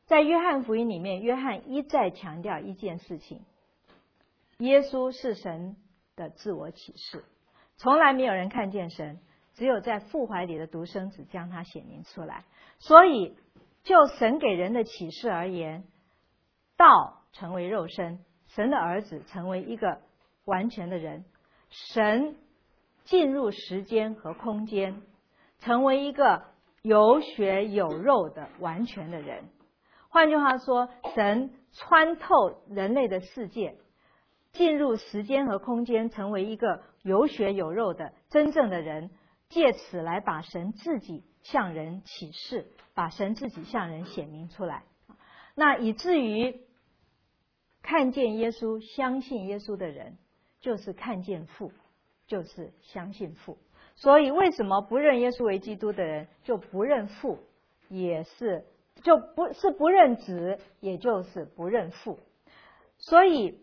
在约翰福音里面，约翰一再强调一件事情：耶稣是神的自我启示，从来没有人看见神，只有在父怀里的独生子将他显明出来。所以就神给人的启示而言，道成为肉身，神的儿子成为一个完全的人，神进入时间和空间，成为一个有血有肉的完全的人。换句话说，神穿透人类的世界，进入时间和空间，成为一个有血有肉的真正的人，借此来把神自己向人启示，把神自己向人显明出来。那以至于看见耶稣、相信耶稣的人，就是看见父，就是相信父。所以为什么不认耶稣为基督的人就不认父，也是不认子，也就是不认父。所以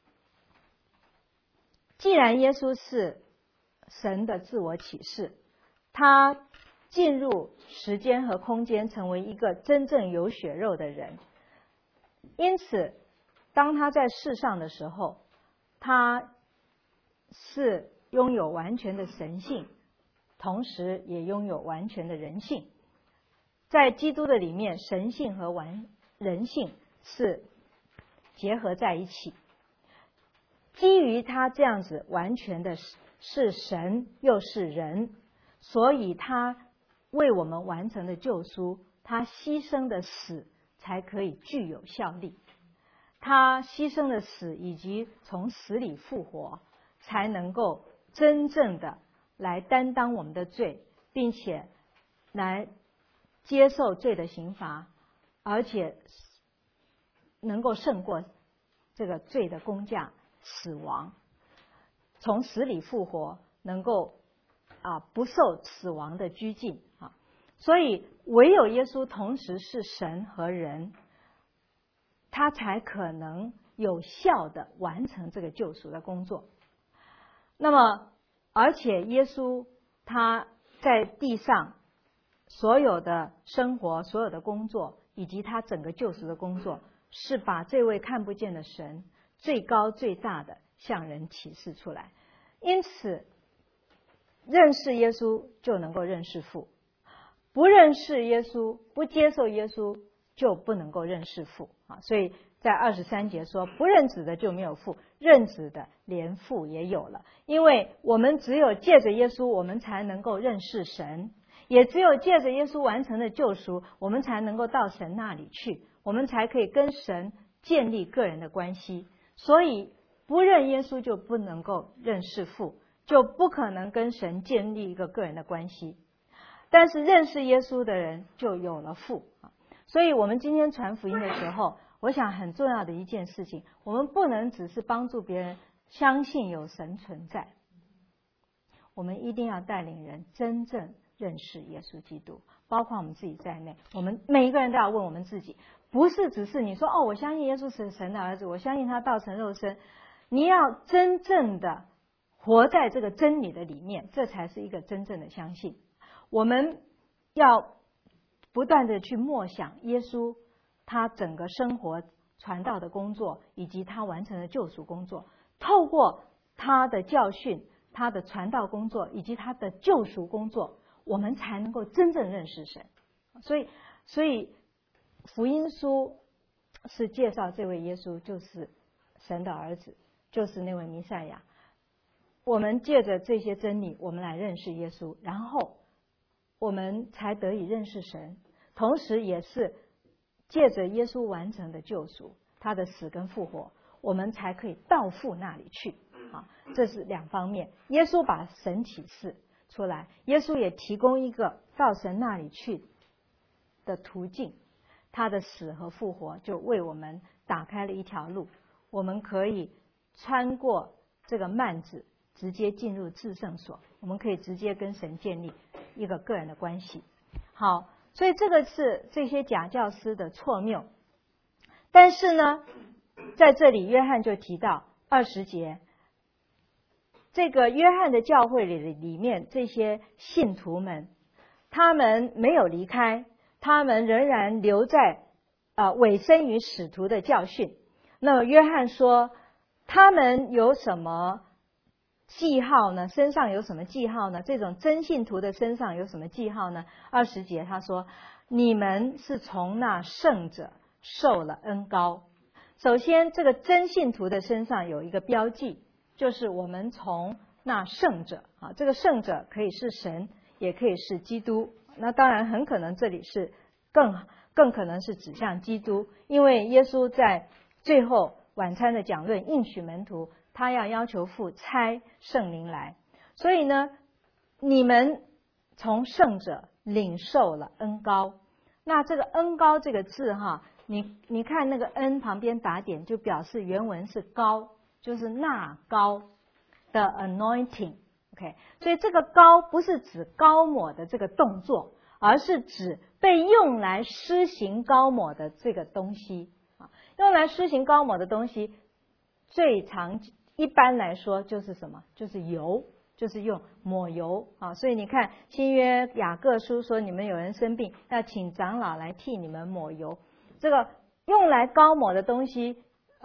既然耶稣是神的自我启示，他进入时间和空间，成为一个真正有血肉的人，因此当他在世上的时候，他是拥有完全的神性，同时也拥有完全的人性。在基督的里面，神性和人性是结合在一起。基于他这样子完全的是神又是人，所以他为我们完成的救赎，他牺牲的死才可以具有效力。他牺牲的死以及从死里复活，才能够真正的来担当我们的罪，并且来接受罪的刑罚，而且能够胜过这个罪的工价死亡，从死里复活，能够不受死亡的拘禁啊。所以唯有耶稣同时是神和人，他才可能有效的完成这个救赎的工作。那么而且耶稣他在地上所有的生活、所有的工作，以及他整个救赎的工作，是把这位看不见的神最高最大的向人启示出来。因此认识耶稣就能够认识父，不认识耶稣、不接受耶稣就不能够认识父啊。所以在23节说，不认子的就没有父，认子的连父也有了。因为我们只有借着耶稣，我们才能够认识神，也只有借着耶稣完成的救赎，我们才能够到神那里去，我们才可以跟神建立个人的关系。所以不认耶稣就不能够认识父，就不可能跟神建立一个个人的关系。但是认识耶稣的人就有了父。所以我们今天传福音的时候，我想很重要的一件事情，我们不能只是帮助别人相信有神存在，我们一定要带领人真正认识耶稣基督，包括我们自己在内。我们每一个人都要问我们自己，不是只是你说我相信耶稣是神的儿子，我相信他道成肉身，你要真正的活在这个真理的里面，这才是一个真正的相信。我们要不断的去默想耶稣他整个生活传道的工作，以及他完成的救赎工作，透过他的教训、他的传道工作以及他的救赎工作，我们才能够真正认识神。所以福音书是介绍这位耶稣就是神的儿子，就是那位弥赛亚。我们借着这些真理，我们来认识耶稣，然后我们才得以认识神，同时也是借着耶稣完成的救赎，他的死跟复活，我们才可以到父那里去啊。这是两方面，耶稣把神启示出来，耶稣也提供一个到神那里去的途径，他的死和复活就为我们打开了一条路，我们可以穿过这个幔子，直接进入至圣所，我们可以直接跟神建立一个个人的关系。好，所以这个是这些假教师的错谬。但是呢，在这里约翰就提到20节，这个约翰的教会里面这些信徒们，他们没有离开，他们仍然留在委身于使徒的教训。那么约翰说，他们有什么记号呢？身上有什么记号呢？这种真信徒的身上有什么记号呢？20节他说，你们是从那圣者受了恩膏。首先，这个真信徒的身上有一个标记，就是我们从那圣者啊，这个圣者可以是神，也可以是基督。那当然很可能这里是更可能是指向基督，因为耶稣在最后晚餐的讲论应许门徒，他要求父差圣灵来。所以呢，你们从圣者领受了恩膏。那这个恩膏这个字哈，你看那个恩旁边打点，就表示原文是膏，就是纳膏的 anointing。OK， 所以这个膏不是指膏抹的这个动作，而是指被用来施行膏抹的这个东西啊。用来施行膏抹的东西，一般来说就是什么？就是油，就是用抹油啊。所以你看新约雅各书说，你们有人生病，要请长老来替你们抹油。这个用来膏抹的东西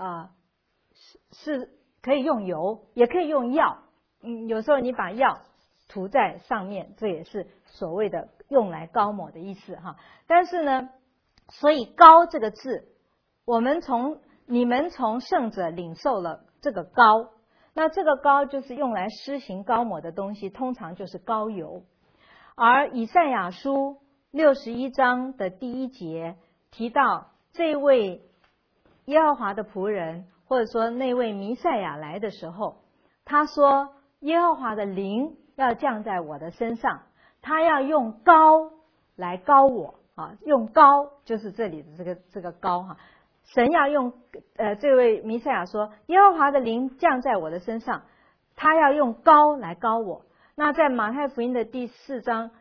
是可以用油，也可以用药。有时候你把药涂在上面，这也是所谓的用来膏抹的意思哈。但是呢，所以膏这个字，你们从圣者领受了这个膏，那这个膏就是用来施行膏抹的东西，通常就是膏油。而以赛亚书61章的第1节提到，这位耶和华的仆人，或者说那位弥赛亚来的时候，他说耶和华的灵要降在我的身上，他要用膏来膏我啊，用膏就是这里的这个膏哈。神要用这位弥赛亚说，耶和华的灵降在我的身上，他要用膏来膏我。那在马太福音的第4章，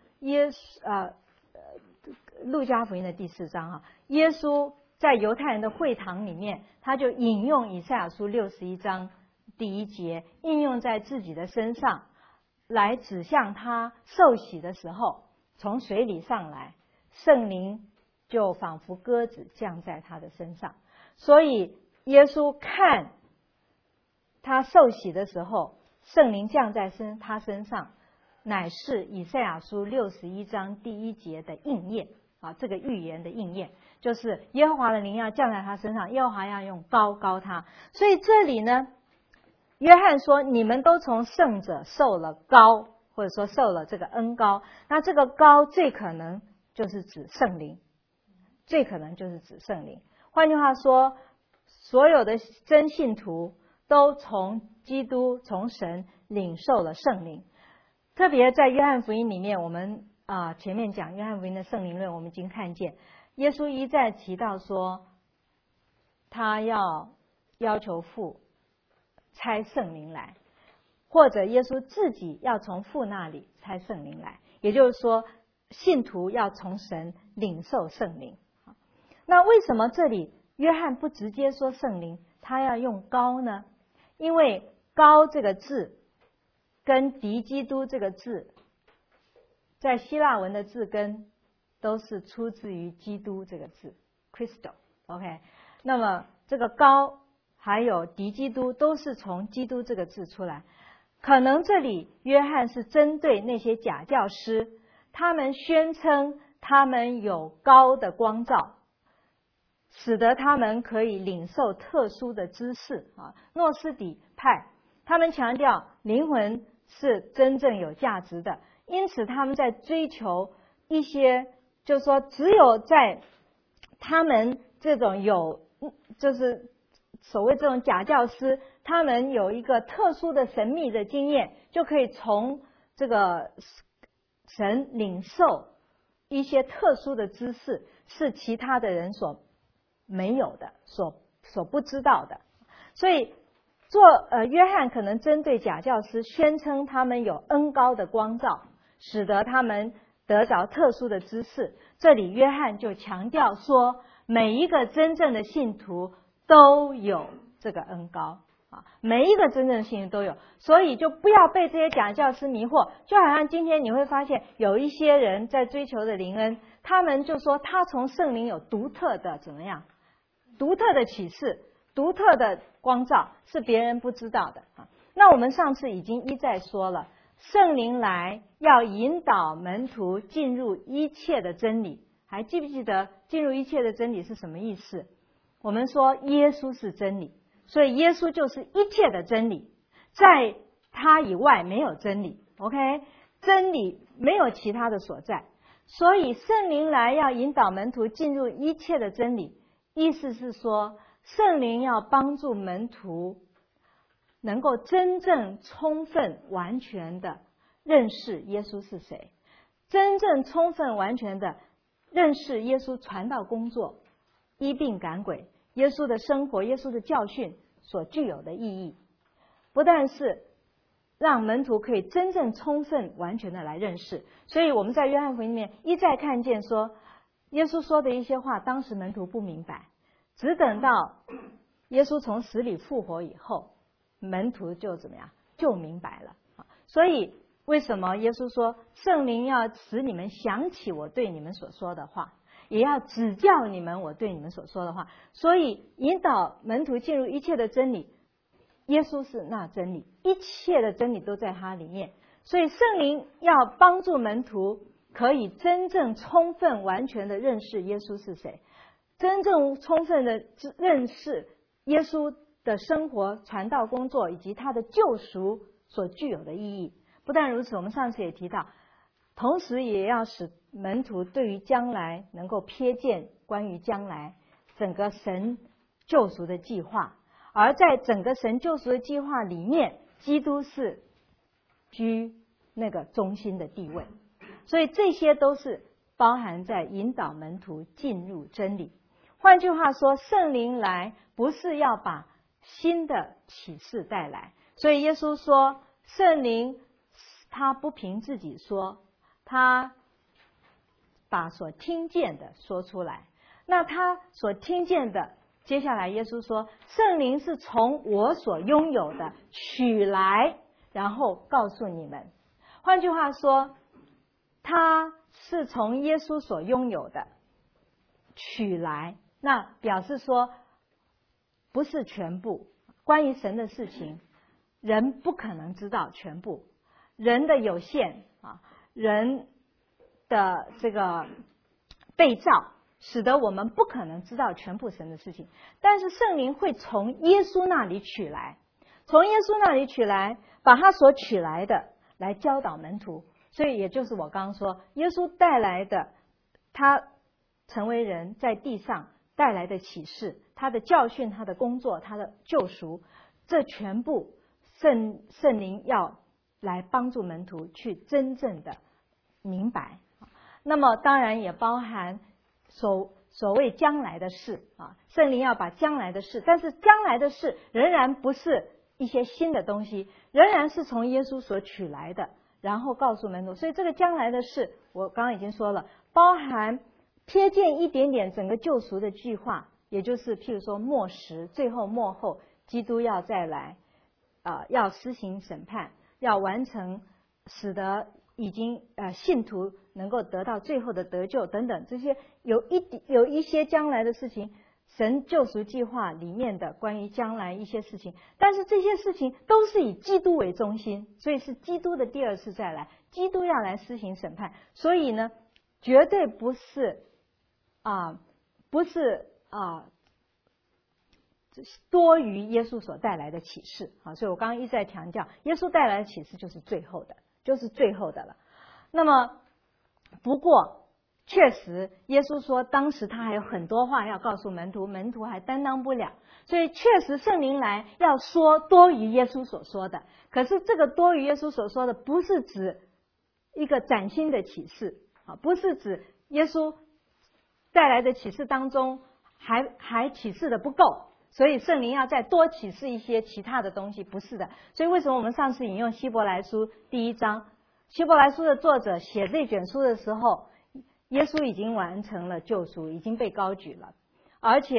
路加福音的第4章哈，耶稣在犹太人的会堂里面，他就引用以赛亚书61章第1节，应用在自己的身上，来指向他受洗的时候，从水里上来，圣灵就仿佛鸽子降在他的身上。所以耶稣看他受洗的时候，圣灵降在他身上，乃是以赛亚书61章第1节的应验啊，这个预言的应验，就是耶和华的灵要降在他身上，耶和华要用膏膏他。所以这里呢，约翰说，你们都从圣者受了膏，或者说受了这个恩膏。那这个膏最可能就是指圣灵，最可能就是指圣灵。换句话说，所有的真信徒都从基督、从神领受了圣灵。特别在约翰福音里面，我们前面讲约翰福音的圣灵论，我们已经看见耶稣一再提到说，他要求父差圣灵来，或者耶稣自己要从父那里差圣灵来，也就是说信徒要从神领受圣灵。那为什么这里约翰不直接说圣灵，他要用膏呢？因为膏这个字跟敌基督这个字在希腊文的字根都是出自于基督这个字 Christo。 那么这个膏还有敌基督都是从基督这个字出来。可能这里约翰是针对那些假教师，他们宣称他们有膏的光照，使得他们可以领受特殊的知识啊。诺斯底派他们强调灵魂是真正有价值的，因此他们在追求一些，就是说只有在他们这种就是所谓这种假教师，他们有一个特殊的神秘的经验，就可以从这个神领受一些特殊的知识，是其他的人所没有的，所不知道的。所以约翰可能针对假教师宣称他们有恩膏的光照，使得他们得着特殊的知识。这里约翰就强调说，每一个真正的信徒都有这个恩膏每一个真正信徒都有，所以就不要被这些假教师迷惑。就好像今天你会发现有一些人在追求的灵恩，他们就说他从圣灵有独特的怎么样，独特的启示，独特的光照，是别人不知道的。那我们上次已经一再说了，圣灵来要引导门徒进入一切的真理。还记不记得进入一切的真理是什么意思？我们说耶稣是真理，所以耶稣就是一切的真理，在他以外没有真理。 OK， 真理没有其他的所在，所以圣灵来要引导门徒进入一切的真理，意思是说圣灵要帮助门徒能够真正充分完全的认识耶稣是谁，真正充分完全的认识耶稣传道工作、医病赶鬼、耶稣的生活、耶稣的教训所具有的意义。不但是让门徒可以真正充分完全的来认识，所以我们在约翰福音里面一再看见说，耶稣说的一些话当时门徒不明白，只等到耶稣从死里复活以后，门徒就怎么样，就明白了。所以为什么耶稣说圣灵要使你们想起我对你们所说的话，也要指教你们我对你们所说的话，所以引导门徒进入一切的真理，耶稣是那真理，一切的真理都在他里面。所以圣灵要帮助门徒可以真正充分完全的认识耶稣是谁，真正充分的认识耶稣的生活、传道工作以及他的救赎所具有的意义。不但如此，我们上次也提到，同时也要使门徒对于将来能够瞥见关于将来整个神救赎的计划，而在整个神救赎的计划里面，基督是居那个中心的地位。所以这些都是包含在引导门徒进入真理。换句话说，圣灵来不是要把新的启示带来，所以耶稣说圣灵他不凭自己说，他把所听见的说出来。那他所听见的，接下来耶稣说圣灵是从我所拥有的取来，然后告诉你们。换句话说，他是从耶稣所拥有的取来，那表示说不是全部。关于神的事情，人不可能知道全部，人的有限人的这个被造使得我们不可能知道全部神的事情，但是圣灵会从耶稣那里取来，从耶稣那里取来，把他所取来的来教导门徒。所以也就是我刚刚说，耶稣带来的，他成为人在地上带来的启示，他的教训，他的工作，他的救赎，这全部圣灵要来帮助门徒去真正的明白。那么当然也包含所谓将来的事圣灵要把将来的事，但是将来的事仍然不是一些新的东西，仍然是从耶稣所取来的，然后告诉门徒。所以这个将来的事我刚刚已经说了，包含瞥见一点点整个救赎的计划，也就是譬如说末时最后末后基督要再来要施行审判，要完成使得已经信徒能够得到最后的得救等等，这些有一些将来的事情，神救赎计划里面的关于将来一些事情，但是这些事情都是以基督为中心，所以是基督的第二次再来，基督要来施行审判，所以呢绝对不是多于耶稣所带来的启示所以我刚刚一再强调，耶稣带来的启示就是最后的了。那么不过确实耶稣说当时他还有很多话要告诉门徒，门徒还担当不了，所以确实圣灵来要说多于耶稣所说的。可是这个多于耶稣所说的不是指一个崭新的启示不是指耶稣带来的启示当中还启示的不够，所以圣灵要再多启示一些其他的东西，不是的。所以为什么我们上次引用希伯来书第1章，希伯来书的作者写这卷书的时候，耶稣已经完成了救赎，已经被高举了，而且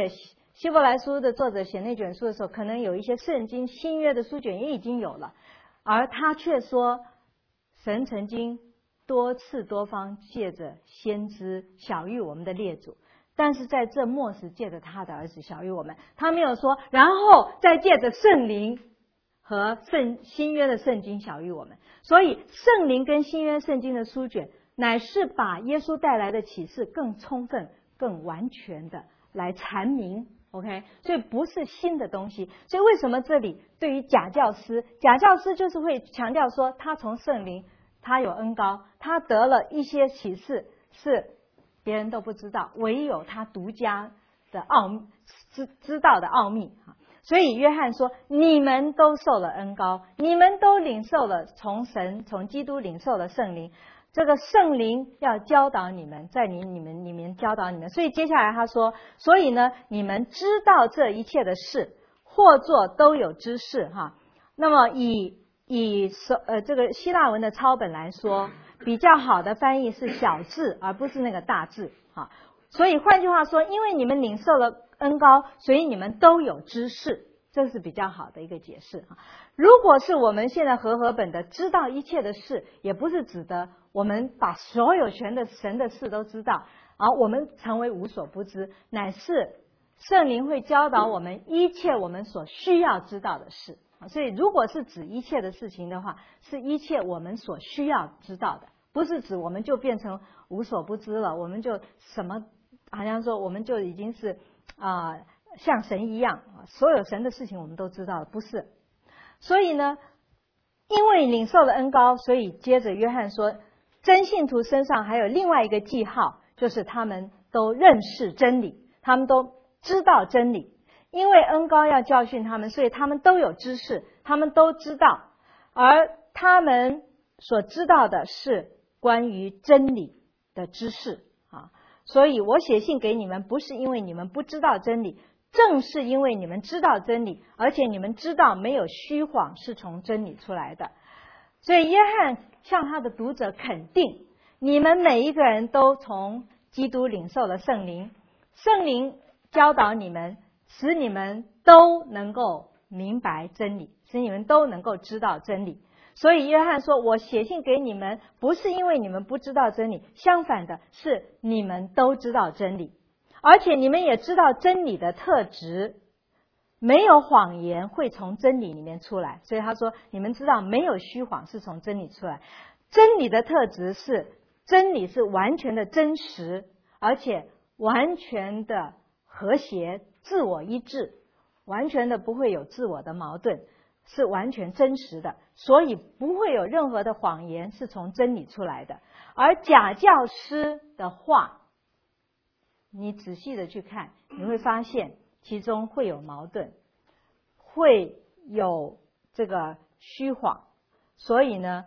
希伯来书的作者写那卷书的时候，可能有一些圣经新约的书卷也已经有了，而他却说神曾经多次多方借着先知晓谕我们的列祖，但是在这末时借着他的儿子晓谕我们。他没有说然后再借着圣灵和新约的圣经晓谕我们。所以圣灵跟新约圣经的书卷乃是把耶稣带来的启示更充分更完全的来阐明。 OK， 所以不是新的东西。所以为什么这里对于假教师就是会强调说他从圣灵，他有恩膏，他得了一些启示是别人都不知道，唯有他独家的知道的奥秘。所以约翰说你们都受了恩膏，你们都领受了从基督领受了圣灵，这个圣灵要教导你们，在你们里面教导你们。所以接下来他说，所以呢你们知道这一切的事，或作都有知识哈。那么以这个希腊文的抄本来说，比较好的翻译是小字而不是那个大字哈。所以换句话说，因为你们领受了恩膏，所以你们都有知识，这是比较好的一个解释。如果是我们现在和本的知道一切的事，也不是指的我们把所有神的事都知道，而我们成为无所不知，乃是圣灵会教导我们一切我们所需要知道的事。所以如果是指一切的事情的话，是一切我们所需要知道的，不是指我们就变成无所不知了，我们就什么好像说我们就已经是像神一样，所有神的事情我们都知道了，不是。所以呢，因为领受了恩膏，所以接着约翰说，真信徒身上还有另外一个记号，就是他们都认识真理，他们都知道真理。因为恩膏要教训他们，所以他们都有知识，他们都知道，而他们所知道的是关于真理的知识啊。所以我写信给你们，不是因为你们不知道真理，正是因为你们知道真理，而且你们知道没有虚谎是从真理出来的。所以约翰向他的读者肯定，你们每一个人都从基督领受了圣灵，圣灵教导你们，使你们都能够明白真理，使你们都能够知道真理。所以约翰说，我写信给你们，不是因为你们不知道真理，相反的是你们都知道真理，而且你们也知道真理的特质，没有谎言会从真理里面出来。所以他说你们知道没有虚谎是从真理出来。真理的特质是真理是完全的真实，而且完全的和谐，自我一致，完全的不会有自我的矛盾，是完全真实的，所以不会有任何的谎言是从真理出来的。而假教师的话，你仔细的去看，你会发现其中会有矛盾，会有这个虚谎。所以呢，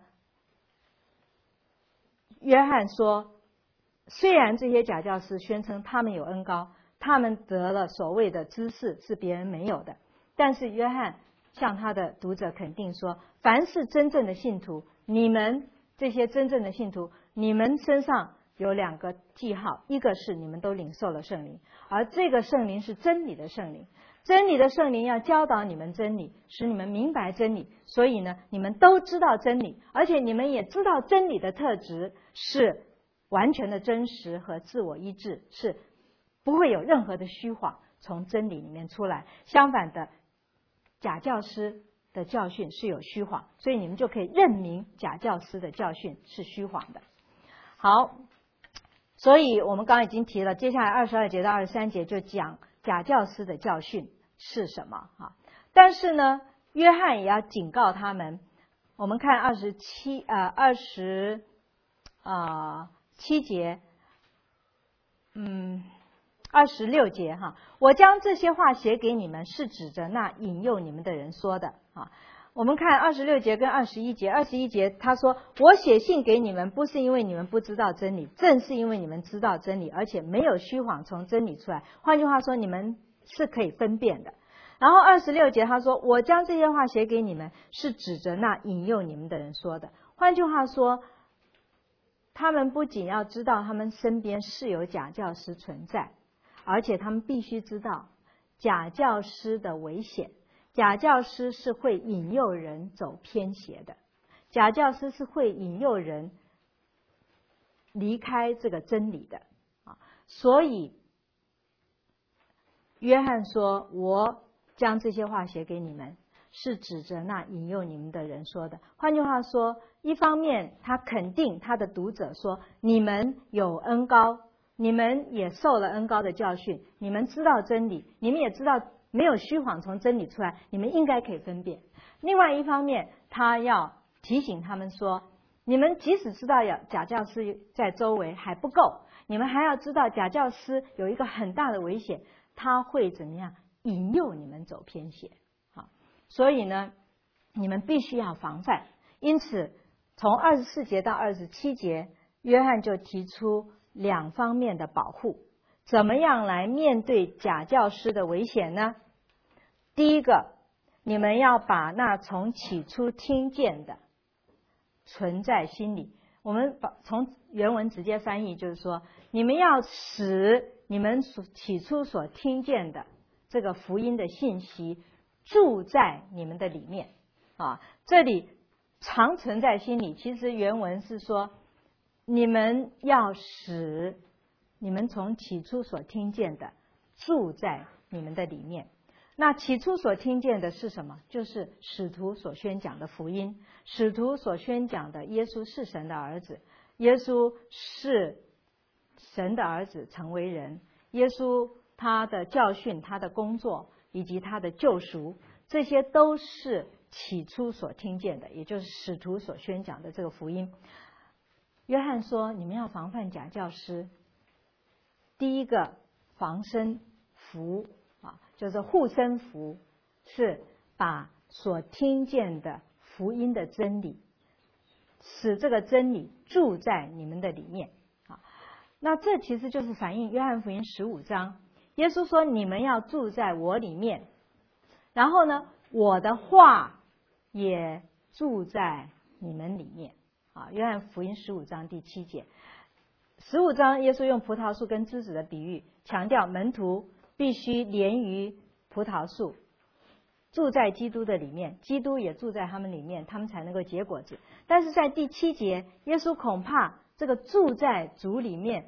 约翰说，虽然这些假教师宣称他们有恩膏，他们得了所谓的知识是别人没有的，但是约翰向他的读者肯定说，凡是真正的信徒，你们这些真正的信徒，你们身上有两个记号，一个是你们都领受了圣灵，而这个圣灵是真理的圣灵，真理的圣灵要教导你们真理，使你们明白真理。所以呢，你们都知道真理，而且你们也知道真理的特质是完全的真实和自我一致，是不会有任何的虚谎从真理里面出来。相反的，假教师的教训是有虚谎，所以你们就可以认明假教师的教训是虚谎的。好，所以我们刚刚已经提了，接下来22节到23节就讲假教师的教训是什么啊？但是呢，约翰也要警告他们。我们看27节，26节哈，我将这些话写给你们，是指着那引诱你们的人说的啊。我们看26节跟21节，21节他说，我写信给你们，不是因为你们不知道真理，正是因为你们知道真理，而且没有虚谎从真理出来。换句话说，你们是可以分辨的。然后26节他说，我将这些话写给你们，是指着那引诱你们的人说的。换句话说，他们不仅要知道他们身边是有假教师存在，而且他们必须知道假教师的危险。假教师是会引诱人走偏邪的，假教师是会引诱人离开这个真理的啊。所以约翰说：“我将这些话写给你们，是指着那引诱你们的人说的。”换句话说，一方面他肯定他的读者说：“你们有恩膏，你们也受了恩膏的教训，你们知道真理，你们也知道没有虚谎从真理出来，你们应该可以分辨。”另外一方面，他要提醒他们说：“你们即使知道有假教师在周围还不够，你们还要知道假教师有一个很大的危险，他会怎么样引诱你们走偏邪。好，所以呢，你们必须要防范。因此，从24节到27节，约翰就提出2方面的保护。怎么样来面对假教师的危险呢？第一个，你们要把那从起初听见的存在心里。我们从原文直接翻译，就是说，你们要使你们起初所听见的这个福音的信息住在你们的里面啊。这里常存在心里，其实原文是说，你们要使你们从起初所听见的住在你们的里面。那起初所听见的是什么？就是使徒所宣讲的福音，使徒所宣讲的耶稣是神的儿子，耶稣是神的儿子成为人，耶稣他的教训、他的工作以及他的救赎，这些都是起初所听见的，也就是使徒所宣讲的这个福音。约翰说，你们要防范假教师。第一个防身符啊，就是护身符，是把所听见的福音的真理，使这个真理住在你们的里面啊。那这其实就是反映约翰福音15章，耶稣说：“你们要住在我里面。”然后呢，我的话也住在你们里面啊。约翰福音15章第7节。15章，耶稣用葡萄树跟枝子的比喻，强调门徒必须连于葡萄树，住在基督的里面，基督也住在他们里面，他们才能够结果子。但是在第7节，耶稣恐怕这个住在主里面，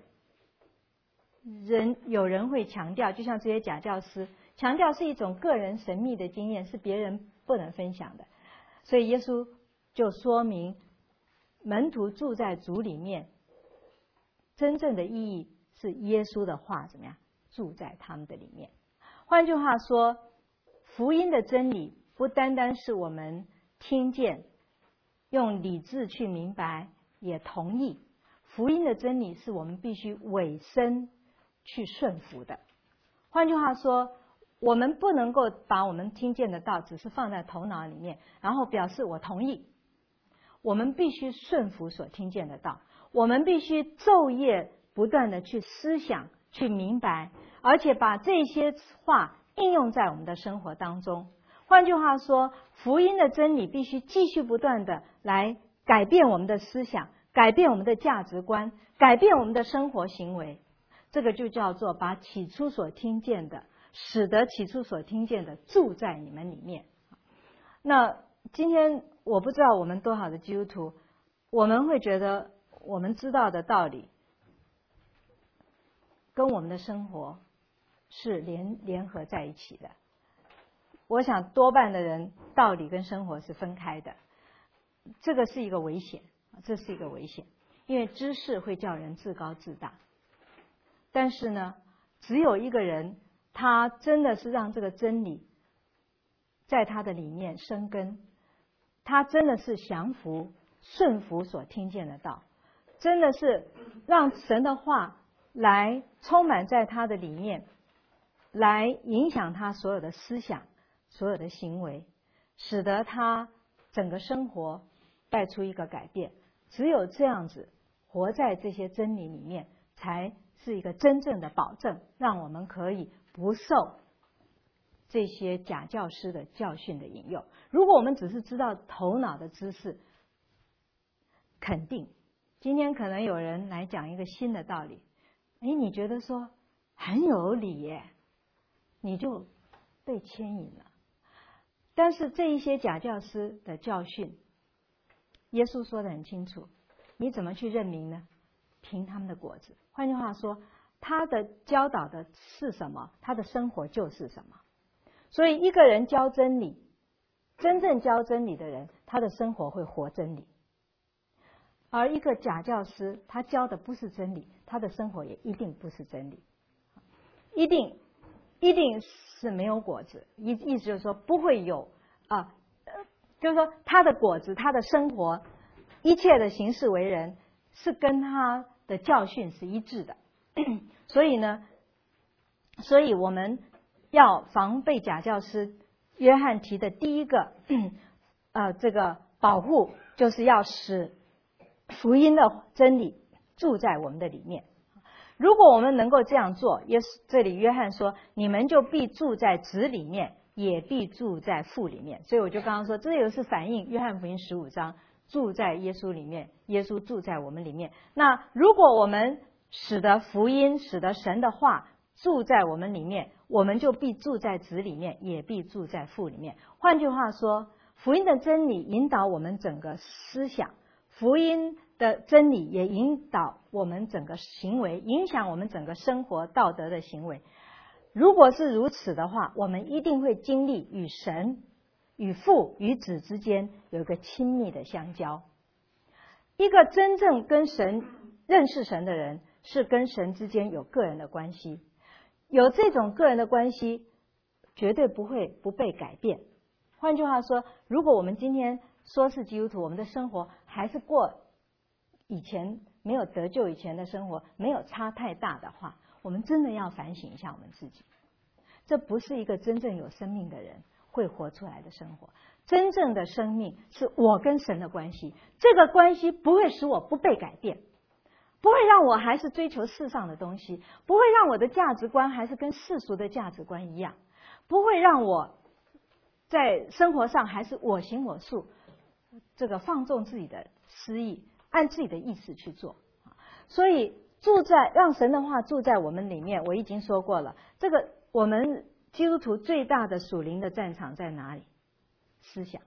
有人会强调，就像这些假教师强调是一种个人神秘的经验，是别人不能分享的。所以耶稣就说明，门徒住在主里面，真正的意义是耶稣的话怎么样住在他们的里面。换句话说，福音的真理不单单是我们听见用理智去明白也同意，福音的真理是我们必须委身去顺服的。换句话说，我们不能够把我们听见的道只是放在头脑里面，然后表示我同意。我们必须顺服所听见的道，我们必须昼夜不断的去思想、去明白，而且把这些话应用在我们的生活当中。换句话说，福音的真理必须继续不断的来改变我们的思想，改变我们的价值观，改变我们的生活行为。这个就叫做把起初所听见的，使得起初所听见的住在你们里面。那今天我不知道我们多少的基督徒，我们会觉得我们知道的道理跟我们的生活是联合在一起的。我想多半的人道理跟生活是分开的，这个是一个危险，这是一个危险，因为知识会叫人自高自大。但是呢，只有一个人，他真的是让这个真理在他的里面生根，他真的是降服、顺服所听见的道，真的是让神的话来充满在他的里面，来影响他所有的思想、所有的行为，使得他整个生活带出一个改变。只有这样子，活在这些真理里面，才是一个真正的保证，让我们可以不受这些假教师的教训的引诱。如果我们只是知道头脑的知识，肯定今天可能有人来讲一个新的道理，你觉得说很有理耶，你就被牵引了。但是这一些假教师的教训，耶稣说得很清楚，你怎么去认明呢？凭他们的果子。换句话说，他的教导的是什么，他的生活就是什么。所以一个人教真理，真正教真理的人，他的生活会活真理。而一个假教师，他教的不是真理，他的生活也一定不是真理，一定是没有果子。意思就是说不会有就是说他的果子，他的生活，一切的行事为人是跟他的教训是一致的。所以我们要防备假教师。约翰提的第一个这个保护，就是要使福音的真理住在我们的里面。如果我们能够这样做，这里约翰说，你们就必住在子里面，也必住在父里面。所以我就刚刚说，这也是反映约翰福音15章住在耶稣里面，耶稣住在我们里面。那如果我们使得福音，使得神的话住在我们里面，我们就必住在子里面，也必住在父里面。换句话说，福音的真理引导我们整个思想，福音的真理也引导我们整个行为，影响我们整个生活道德的行为。如果是如此的话，我们一定会经历与神、与父、与子之间有一个亲密的相交。一个真正跟神认识神的人，是跟神之间有个人的关系。有这种个人的关系，绝对不会不被改变。换句话说，如果我们今天说是基督徒，我们的生活还是过以前没有得救以前的生活，没有差太大的话，我们真的要反省一下我们自己。这不是一个真正有生命的人会活出来的生活。真正的生命是我跟神的关系，这个关系不会使我不被改变，不会让我还是追求世上的东西，不会让我的价值观还是跟世俗的价值观一样，不会让我在生活上还是我行我素，这个放纵自己的私意，按自己的意思去做。所以让神的话住在我们里面，我已经说过了，这个我们基督徒最大的属灵的战场在哪里？思想。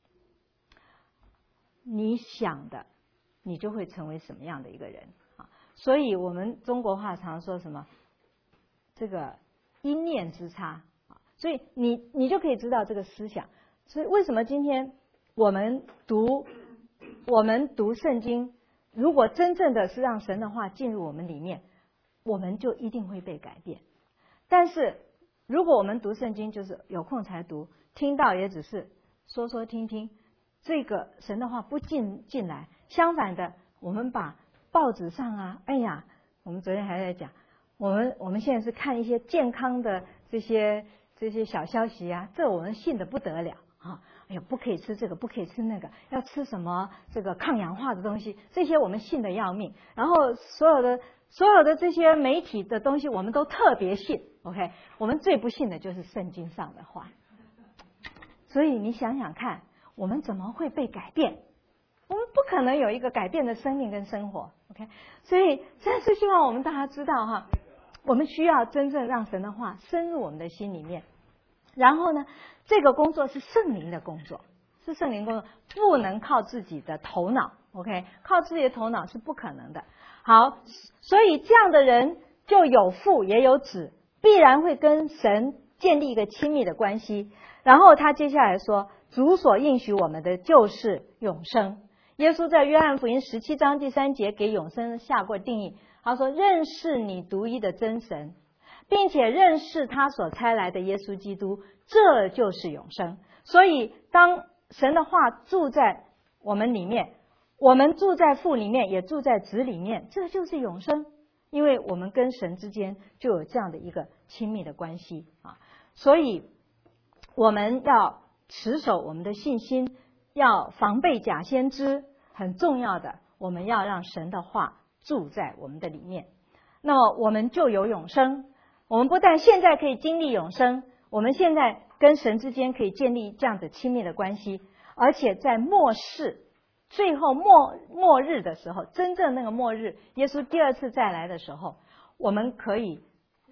你想的，你就会成为什么样的一个人。所以我们中国话常说什么？这个一念之差。所以你就可以知道这个思想。所以为什么今天我们读圣经，如果真正的是让神的话进入我们里面，我们就一定会被改变。但是如果我们读圣经就是有空才读，听到也只是说说听听，这个神的话不进来。相反的，我们把报纸上啊，哎呀，我们昨天还在讲，我们现在是看一些健康的这些小消息啊，这我们信得不得了啊！哎呀，不可以吃这个，不可以吃那个，要吃什么这个抗氧化的东西，这些我们信得要命。然后所有的这些媒体的东西，我们都特别信。OK， 我们最不信的就是圣经上的话。所以你想想看，我们怎么会被改变？我们不可能有一个改变的生命跟生活。OK， 所以真是希望我们大家知道哈，我们需要真正让神的话深入我们的心里面。然后呢，这个工作是圣灵的工作，是圣灵工作，不能靠自己的头脑。OK， 靠自己的头脑是不可能的。好，所以这样的人就有父也有子，必然会跟神建立一个亲密的关系。然后他接下来说，主所应许我们的就是永生。耶稣在约翰福音17章第3节给永生下过定义，他说认识你独一的真神，并且认识他所差来的耶稣基督，这就是永生。所以当神的话住在我们里面，我们住在父里面，也住在子里面，这就是永生。因为我们跟神之间就有这样的一个亲密的关系啊，所以我们要持守我们的信心，要防备假先知。很重要的，我们要让神的话住在我们的里面，那么我们就有永生。我们不但现在可以经历永生，我们现在跟神之间可以建立这样子亲密的关系，而且在末世最后末日的时候，真正那个末日，耶稣第二次再来的时候，我们可以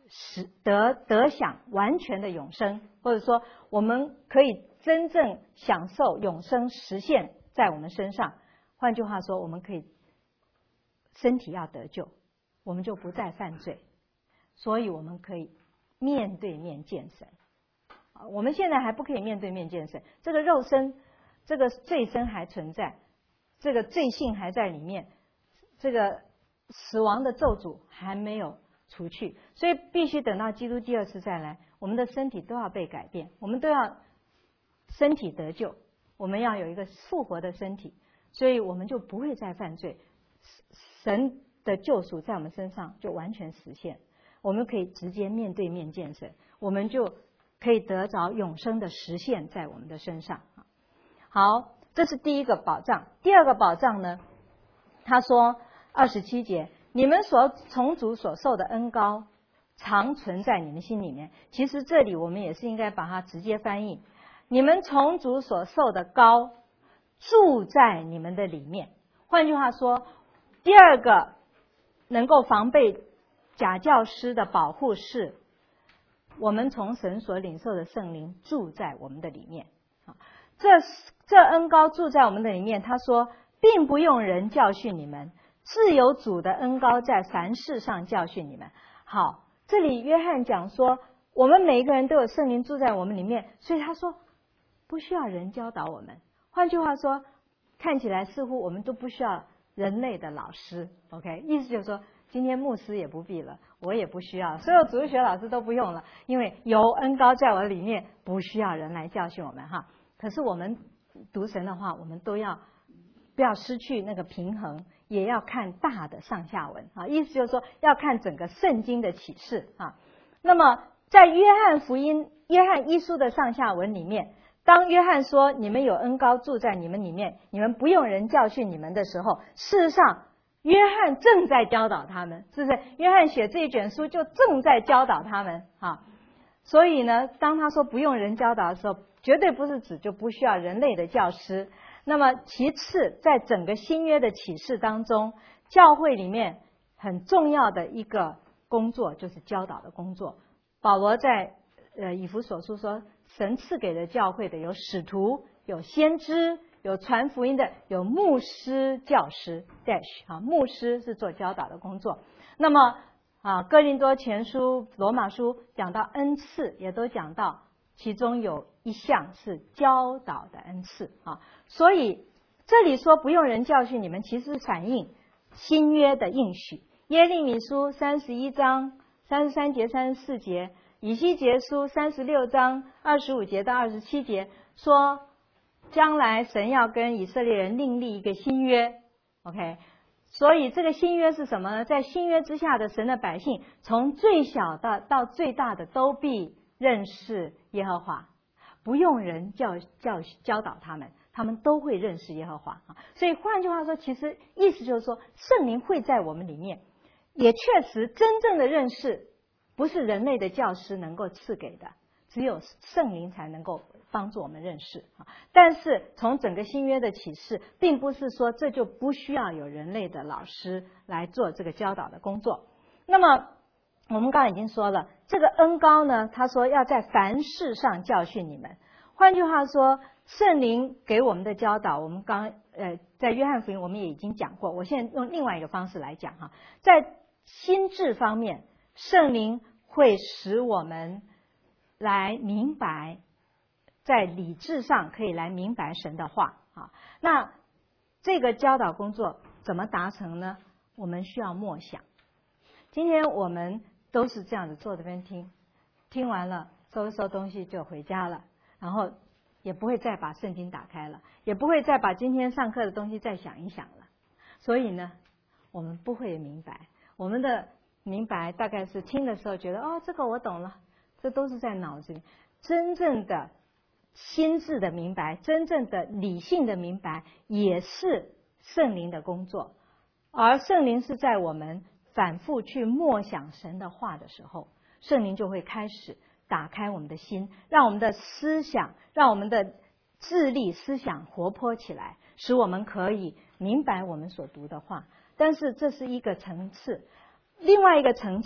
得享完全的永生，或者说我们可以真正享受永生实现在我们身上。换句话说，我们可以身体要得救，我们就不再犯罪，所以我们可以面对面见神。我们现在还不可以面对面见神，这个肉身，这个罪身还存在，这个罪性还在里面，这个死亡的咒诅还没有除去，所以必须等到基督第二次再来，我们的身体都要被改变，我们都要身体得救，我们要有一个复活的身体，所以我们就不会再犯罪，神的救赎在我们身上就完全实现，我们可以直接面对面见神，我们就可以得着永生的实现在我们的身上。好，这是第一个保障。第二个保障呢，他说27节，你们从主所受的恩膏常存在你们心里面。其实这里我们也是应该把它直接翻译，你们从主所受的膏住在你们的里面。换句话说，第二个能够防备假教师的保护是我们从神所领受的圣灵住在我们的里面。这恩膏住在我们的里面，他说并不用人教训你们，自有主的恩膏在凡事上教训你们。好，这里约翰讲说我们每一个人都有圣灵住在我们里面，所以他说不需要人教导我们。换句话说，看起来似乎我们都不需要人类的老师。 OK， 意思就是说今天牧师也不必了，我也不需要，所有主日学老师都不用了，因为有恩膏在我里面，不需要人来教训我们哈。可是我们读神的话，我们都要不要失去那个平衡，也要看大的上下文啊，意思就是说要看整个圣经的启示啊。那么在约翰一书的上下文里面，当约翰说你们有恩膏住在你们里面，你们不用人教训你们的时候，事实上约翰正在教导他们，是不是？约翰写这一卷书就正在教导他们啊。所以呢，当他说不用人教导的时候，绝对不是指就不需要人类的教师。那么其次，在整个新约的启示当中，教会里面很重要的一个工作就是教导的工作。保罗在以弗所书说，神赐给的教会的有使徒，有先知，有传福音的，有牧师、教师 dash 牧师是做教导的工作。那么哥林多前书、罗马书讲到恩赐，也都讲到其中有一项是教导的恩赐啊。所以这里说不用人教训你们，其实反映新约的应许。耶利米书31章33节、34节，以西结书36章25节到27节说，将来神要跟以色列人另立一个新约。 OK， 所以这个新约是什么呢？在新约之下的神的百姓，从最小的到最大的都必认识耶和华，不用人教导他们，他们都会认识耶和华。所以换句话说，其实意思就是说，圣灵会在我们里面，也确实真正的认识不是人类的教师能够赐给的，只有圣灵才能够帮助我们认识。但是从整个新约的启示，并不是说这就不需要有人类的老师来做这个教导的工作。那么我们刚才已经说了，这个恩膏呢，他说要在凡事上教训你们。换句话说，圣灵给我们的教导，我们在约翰福音我们也已经讲过，我现在用另外一个方式来讲哈。在心智方面，圣灵会使我们来明白，在理智上可以来明白神的话啊。那这个教导工作怎么达成呢？我们需要默想。今天我们都是这样子坐这边听完了收一收东西就回家了，然后也不会再把圣经打开了，也不会再把今天上课的东西再想一想了。所以呢，我们不会明白，我们的明白大概是听的时候觉得这个我懂了，这都是在脑子里。真正的心智的明白，真正的理性的明白，也是圣灵的工作。而圣灵是在我们反复去默想神的话的时候，圣灵就会开始打开我们的心，让我们的思想，让我们的智力思想活泼起来，使我们可以明白我们所读的话。但是这是一个层次，另外一个层次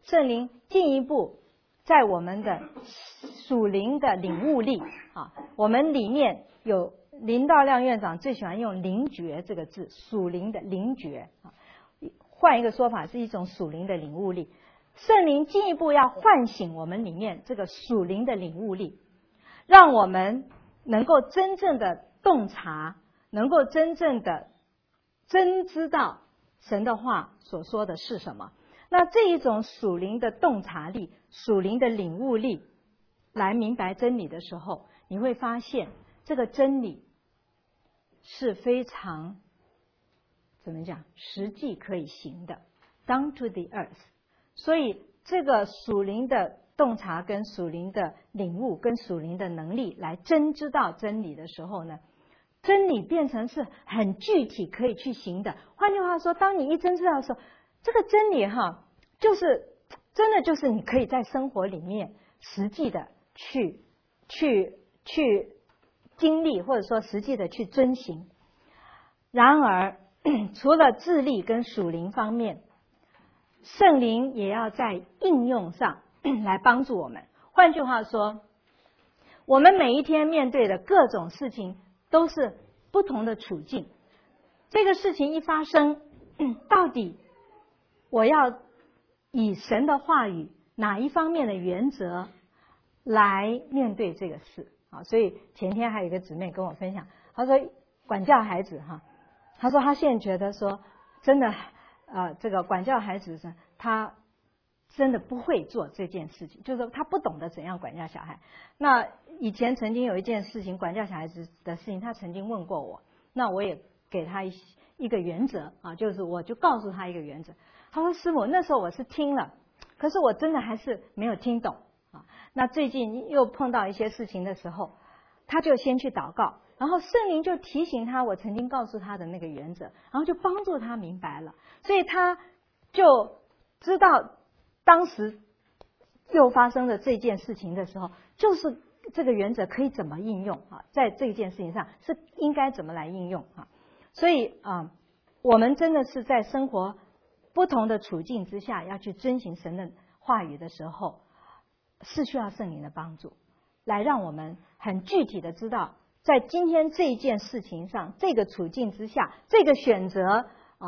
圣灵进一步在我们的属灵的领悟力啊，我们里面有林道亮院长最喜欢用灵觉这个字，属灵的灵觉啊，换一个说法是一种属灵的领悟力。圣灵进一步要唤醒我们里面这个属灵的领悟力，让我们能够真正的洞察，能够真正的真知道神的话所说的是什么。那这一种属灵的洞察力，属灵的领悟力来明白真理的时候，你会发现这个真理是非常怎么讲，实际可以行的 down to the earth。 所以这个属灵的洞察跟属灵的领悟跟属灵的能力来真知道真理的时候呢，真理变成是很具体可以去行的。换句话说，当你一真知道的时候，这个真理就是真的就是你可以在生活里面实际的去经历，或者说实际的去遵行。然而除了智力跟属灵方面，圣灵也要在应用上来帮助我们。换句话说，我们每一天面对的各种事情都是不同的处境，这个事情一发生，到底我要以神的话语哪一方面的原则来面对这个事啊？所以前天还有一个姊妹跟我分享，她说管教孩子她说她现在觉得说真的这个管教孩子呢，她真的不会做这件事情，就是说她不懂得怎样管教小孩。那以前曾经有一件事情，管教小孩子的事情，她曾经问过我，那我也给她一个原则啊，就是我就告诉她一个原则。她说师母，那时候我是听了，可是我真的还是没有听懂啊。那最近又碰到一些事情的时候，她就先去祷告，然后圣灵就提醒她我曾经告诉她的那个原则，然后就帮助她明白了，所以她就知道当时又发生了这件事情的时候，就是这个原则可以怎么应用啊，在这件事情上是应该怎么来应用啊。所以我们真的是在生活不同的处境之下要去遵行神的话语的时候，是需要圣灵的帮助，来让我们很具体的知道在今天这一件事情上，这个处境之下，这个选择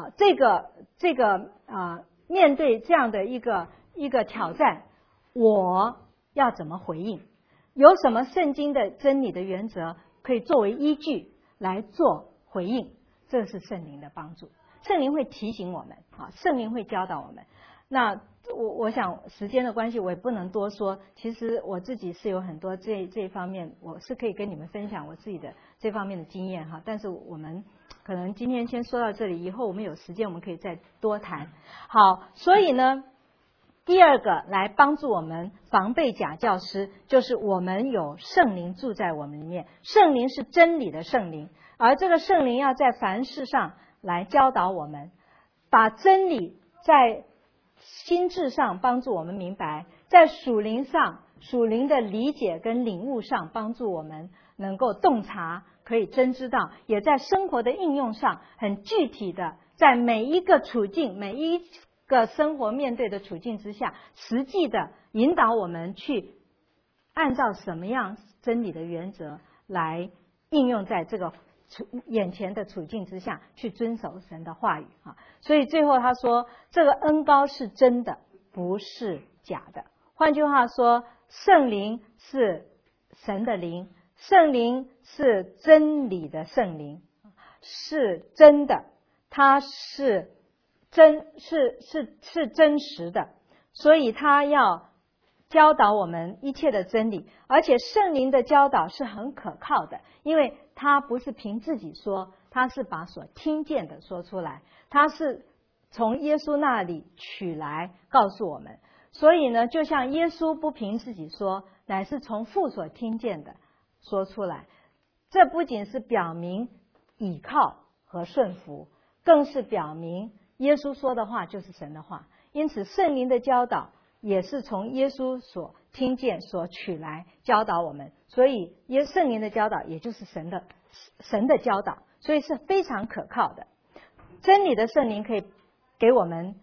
面对这样的一个挑战，我要怎么回应，有什么圣经的真理的原则可以作为依据来做回应。这是圣灵的帮助，圣灵会提醒我们圣灵会教导我们。那我想时间的关系我也不能多说，其实我自己是有很多这一方面，我是可以跟你们分享我自己的这方面的经验但是我们可能今天先说到这里，以后我们有时间我们可以再多谈。好，所以呢第二个来帮助我们防备假教师，就是我们有圣灵住在我们里面，圣灵是真理的圣灵，而这个圣灵要在凡事上来教导我们，把真理在心智上帮助我们明白，在属灵上属灵的理解跟领悟上帮助我们能够洞察，可以真知道，也在生活的应用上很具体的在每一个处境每一个生活面对的处境之下，实际的引导我们去按照什么样真理的原则来应用在这个眼前的处境之下，去遵守神的话语所以最后他说，这个恩膏是真的，不是假的。换句话说，圣灵是神的灵，圣灵是真理的圣灵，是真的，它是真实的，所以他要教导我们一切的真理，而且圣灵的教导是很可靠的，因为他不是凭自己说，他是把所听见的说出来，他是从耶稣那里取来告诉我们。所以呢，就像耶稣不凭自己说，乃是从父所听见的说出来，这不仅是表明倚靠和顺服，更是表明耶稣说的话就是神的话。因此圣灵的教导也是从耶稣所听见所取来教导我们，所以圣灵的教导也就是神的教导，所以是非常可靠的。真理的圣灵可以给我们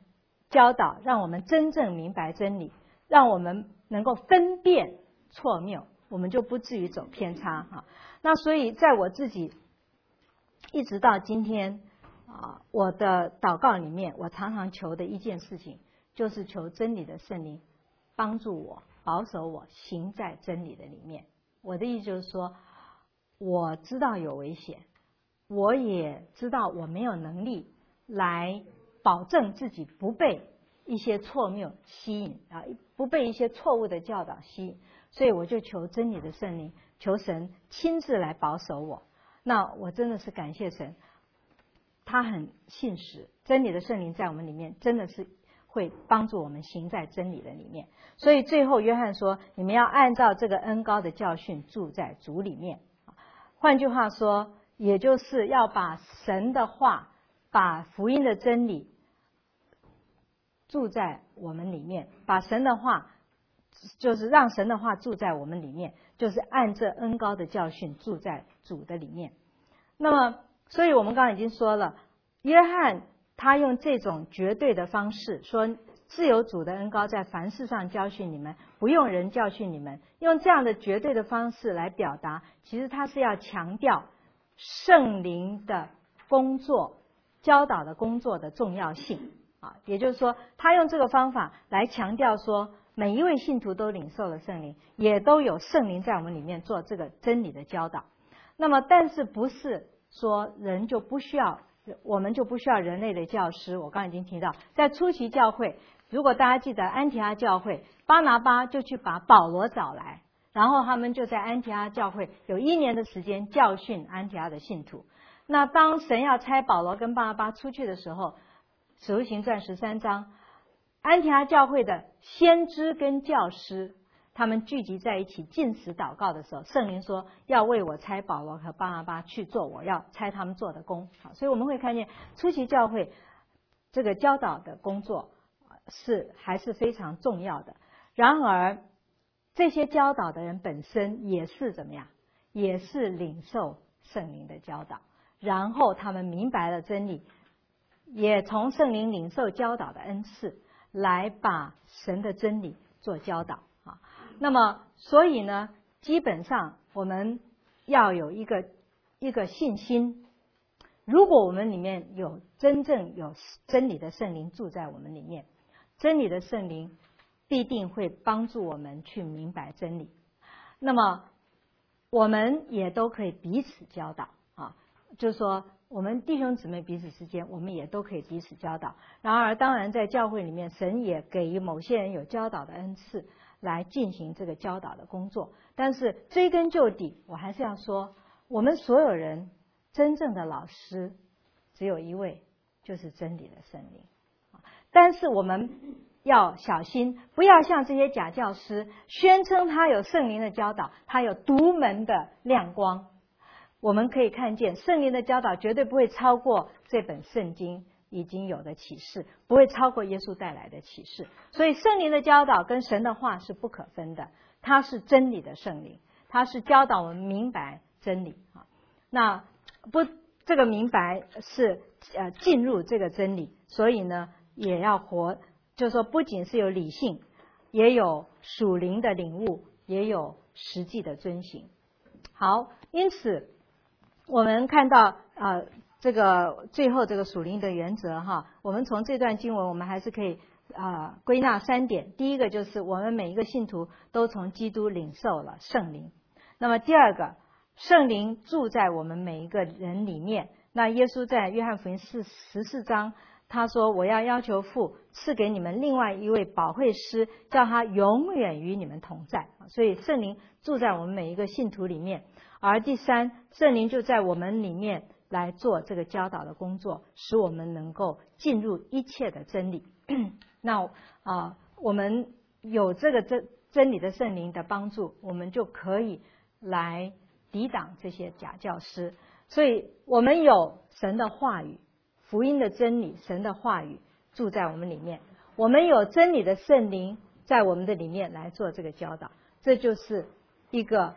教导，让我们真正明白真理，让我们能够分辨错谬，我们就不至于走偏差哈。那所以在我自己一直到今天我的祷告里面，我常常求的一件事情，就是求真理的圣灵帮助我，保守我，行在真理的里面。我的意思就是说，我知道有危险，我也知道我没有能力来保证自己不被一些错谬吸引不被一些错误的教导吸引，所以我就求真理的圣灵，求神亲自来保守我。那我真的是感谢神，他很信实，真理的圣灵在我们里面真的是会帮助我们行在真理的里面。所以最后约翰说，你们要按照这个恩膏的教训住在主里面。换句话说，也就是要把神的话，把福音的真理住在我们里面，把神的话，就是让神的话住在我们里面，就是按这恩膏的教训住在主的里面。那么所以我们刚刚已经说了，约翰他用这种绝对的方式说，自有主的恩膏在凡事上教训你们，不用人教训你们，用这样的绝对的方式来表达，其实他是要强调圣灵的工作，教导的工作的重要性也就是说，他用这个方法来强调说，每一位信徒都领受了圣灵，也都有圣灵在我们里面做这个真理的教导。那么但是不是说人就不需要，我们就不需要人类的教师。我刚才已经提到，在初期教会，如果大家记得安提阿教会，巴拿巴就去把保罗找来，然后他们就在安提阿教会有1年的时间教训安提阿的信徒。那当神要差保罗跟巴拿巴出去的时候，使徒行传13章，安提阿教会的先知跟教师他们聚集在一起禁食祷告的时候，圣灵说要为我差保罗和巴拿巴去做我要差他们做的工。所以我们会看见初期教会这个教导的工作还是非常重要的。然而这些教导的人本身也是怎么样，也是领受圣灵的教导，然后他们明白了真理，也从圣灵领受教导的恩赐，来把神的真理做教导那么所以呢，基本上我们要有一个信心，如果我们里面真正有真理的圣灵住在我们里面，真理的圣灵必定会帮助我们去明白真理。那么我们也都可以彼此教导就是说我们弟兄姊妹彼此之间，我们也都可以彼此教导。然而当然在教会里面，神也给予某些人有教导的恩赐来进行这个教导的工作。但是追根究底，我还是要说，我们所有人真正的老师只有一位，就是真理的圣灵。但是我们要小心，不要像这些假教师宣称他有圣灵的教导，他有独门的亮光。我们可以看见圣灵的教导绝对不会超过这本圣经已经有的启示，不会超过耶稣带来的启示。所以圣灵的教导跟神的话是不可分的，它是真理的圣灵，它是教导我们明白真理那这个明白是进入这个真理，所以呢也要活，就是说不仅是有理性，也有属灵的领悟，也有实际的遵行。好，因此我们看到这个最后这个属灵的原则我们从这段经文我们还是可以归纳3点。第一个就是我们每一个信徒都从基督领受了圣灵。那么第二个，圣灵住在我们每一个人里面。那耶稣在约翰福音14章他说，我要求父赐给你们另外一位保惠师，叫他永远与你们同在。所以圣灵住在我们每一个信徒里面。而第三，圣灵就在我们里面来做这个教导的工作，使我们能够进入一切的真理。那我们有这个真理的圣灵的帮助，我们就可以来抵挡这些假教师。所以我们有神的话语，福音的真理，神的话语住在我们里面，我们有真理的圣灵在我们的里面来做这个教导。这就是一个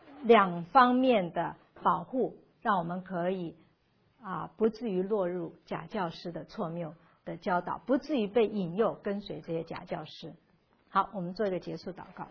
2方面的保护，让我们可以不至于落入假教师的错谬的教导，不至于被引诱跟随这些假教师。好，我们做一个结束祷告。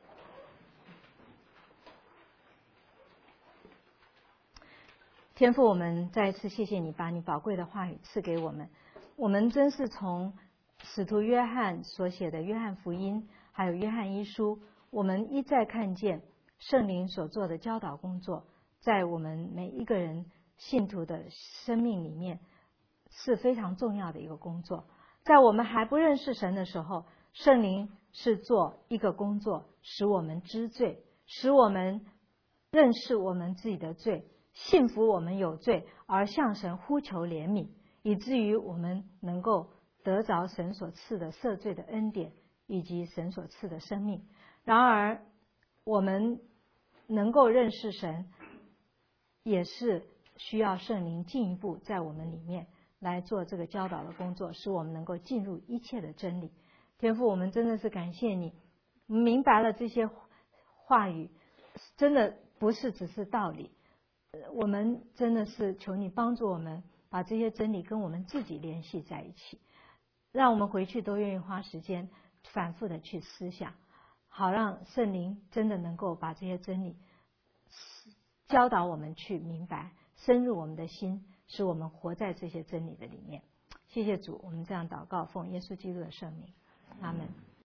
天父，我们再一次谢谢你，把你宝贵的话语赐给我们。我们真是从使徒约翰所写的约翰福音还有约翰一书，我们一再看见圣灵所做的教导工作，在我们每一个人信徒的生命里面是非常重要的一个工作。在我们还不认识神的时候，圣灵是做一个工作，使我们知罪，使我们认识我们自己的罪，信服我们有罪，而向神呼求怜悯，以至于我们能够得着神所赐的赦罪的恩典，以及神所赐的生命。然而我们能够认识神，也是需要圣灵进一步在我们里面来做这个教导的工作，使我们能够进入一切的真理。天父，我们真的是感谢你，明白了这些话语真的不是只是道理，我们真的是求你帮助我们把这些真理跟我们自己联系在一起，让我们回去都愿意花时间反复的去思想，好让圣灵真的能够把这些真理教导我们去明白，深入我们的心，使我们活在这些真理的里面。谢谢主，我们这样祷告，奉耶稣基督的圣名，阿们。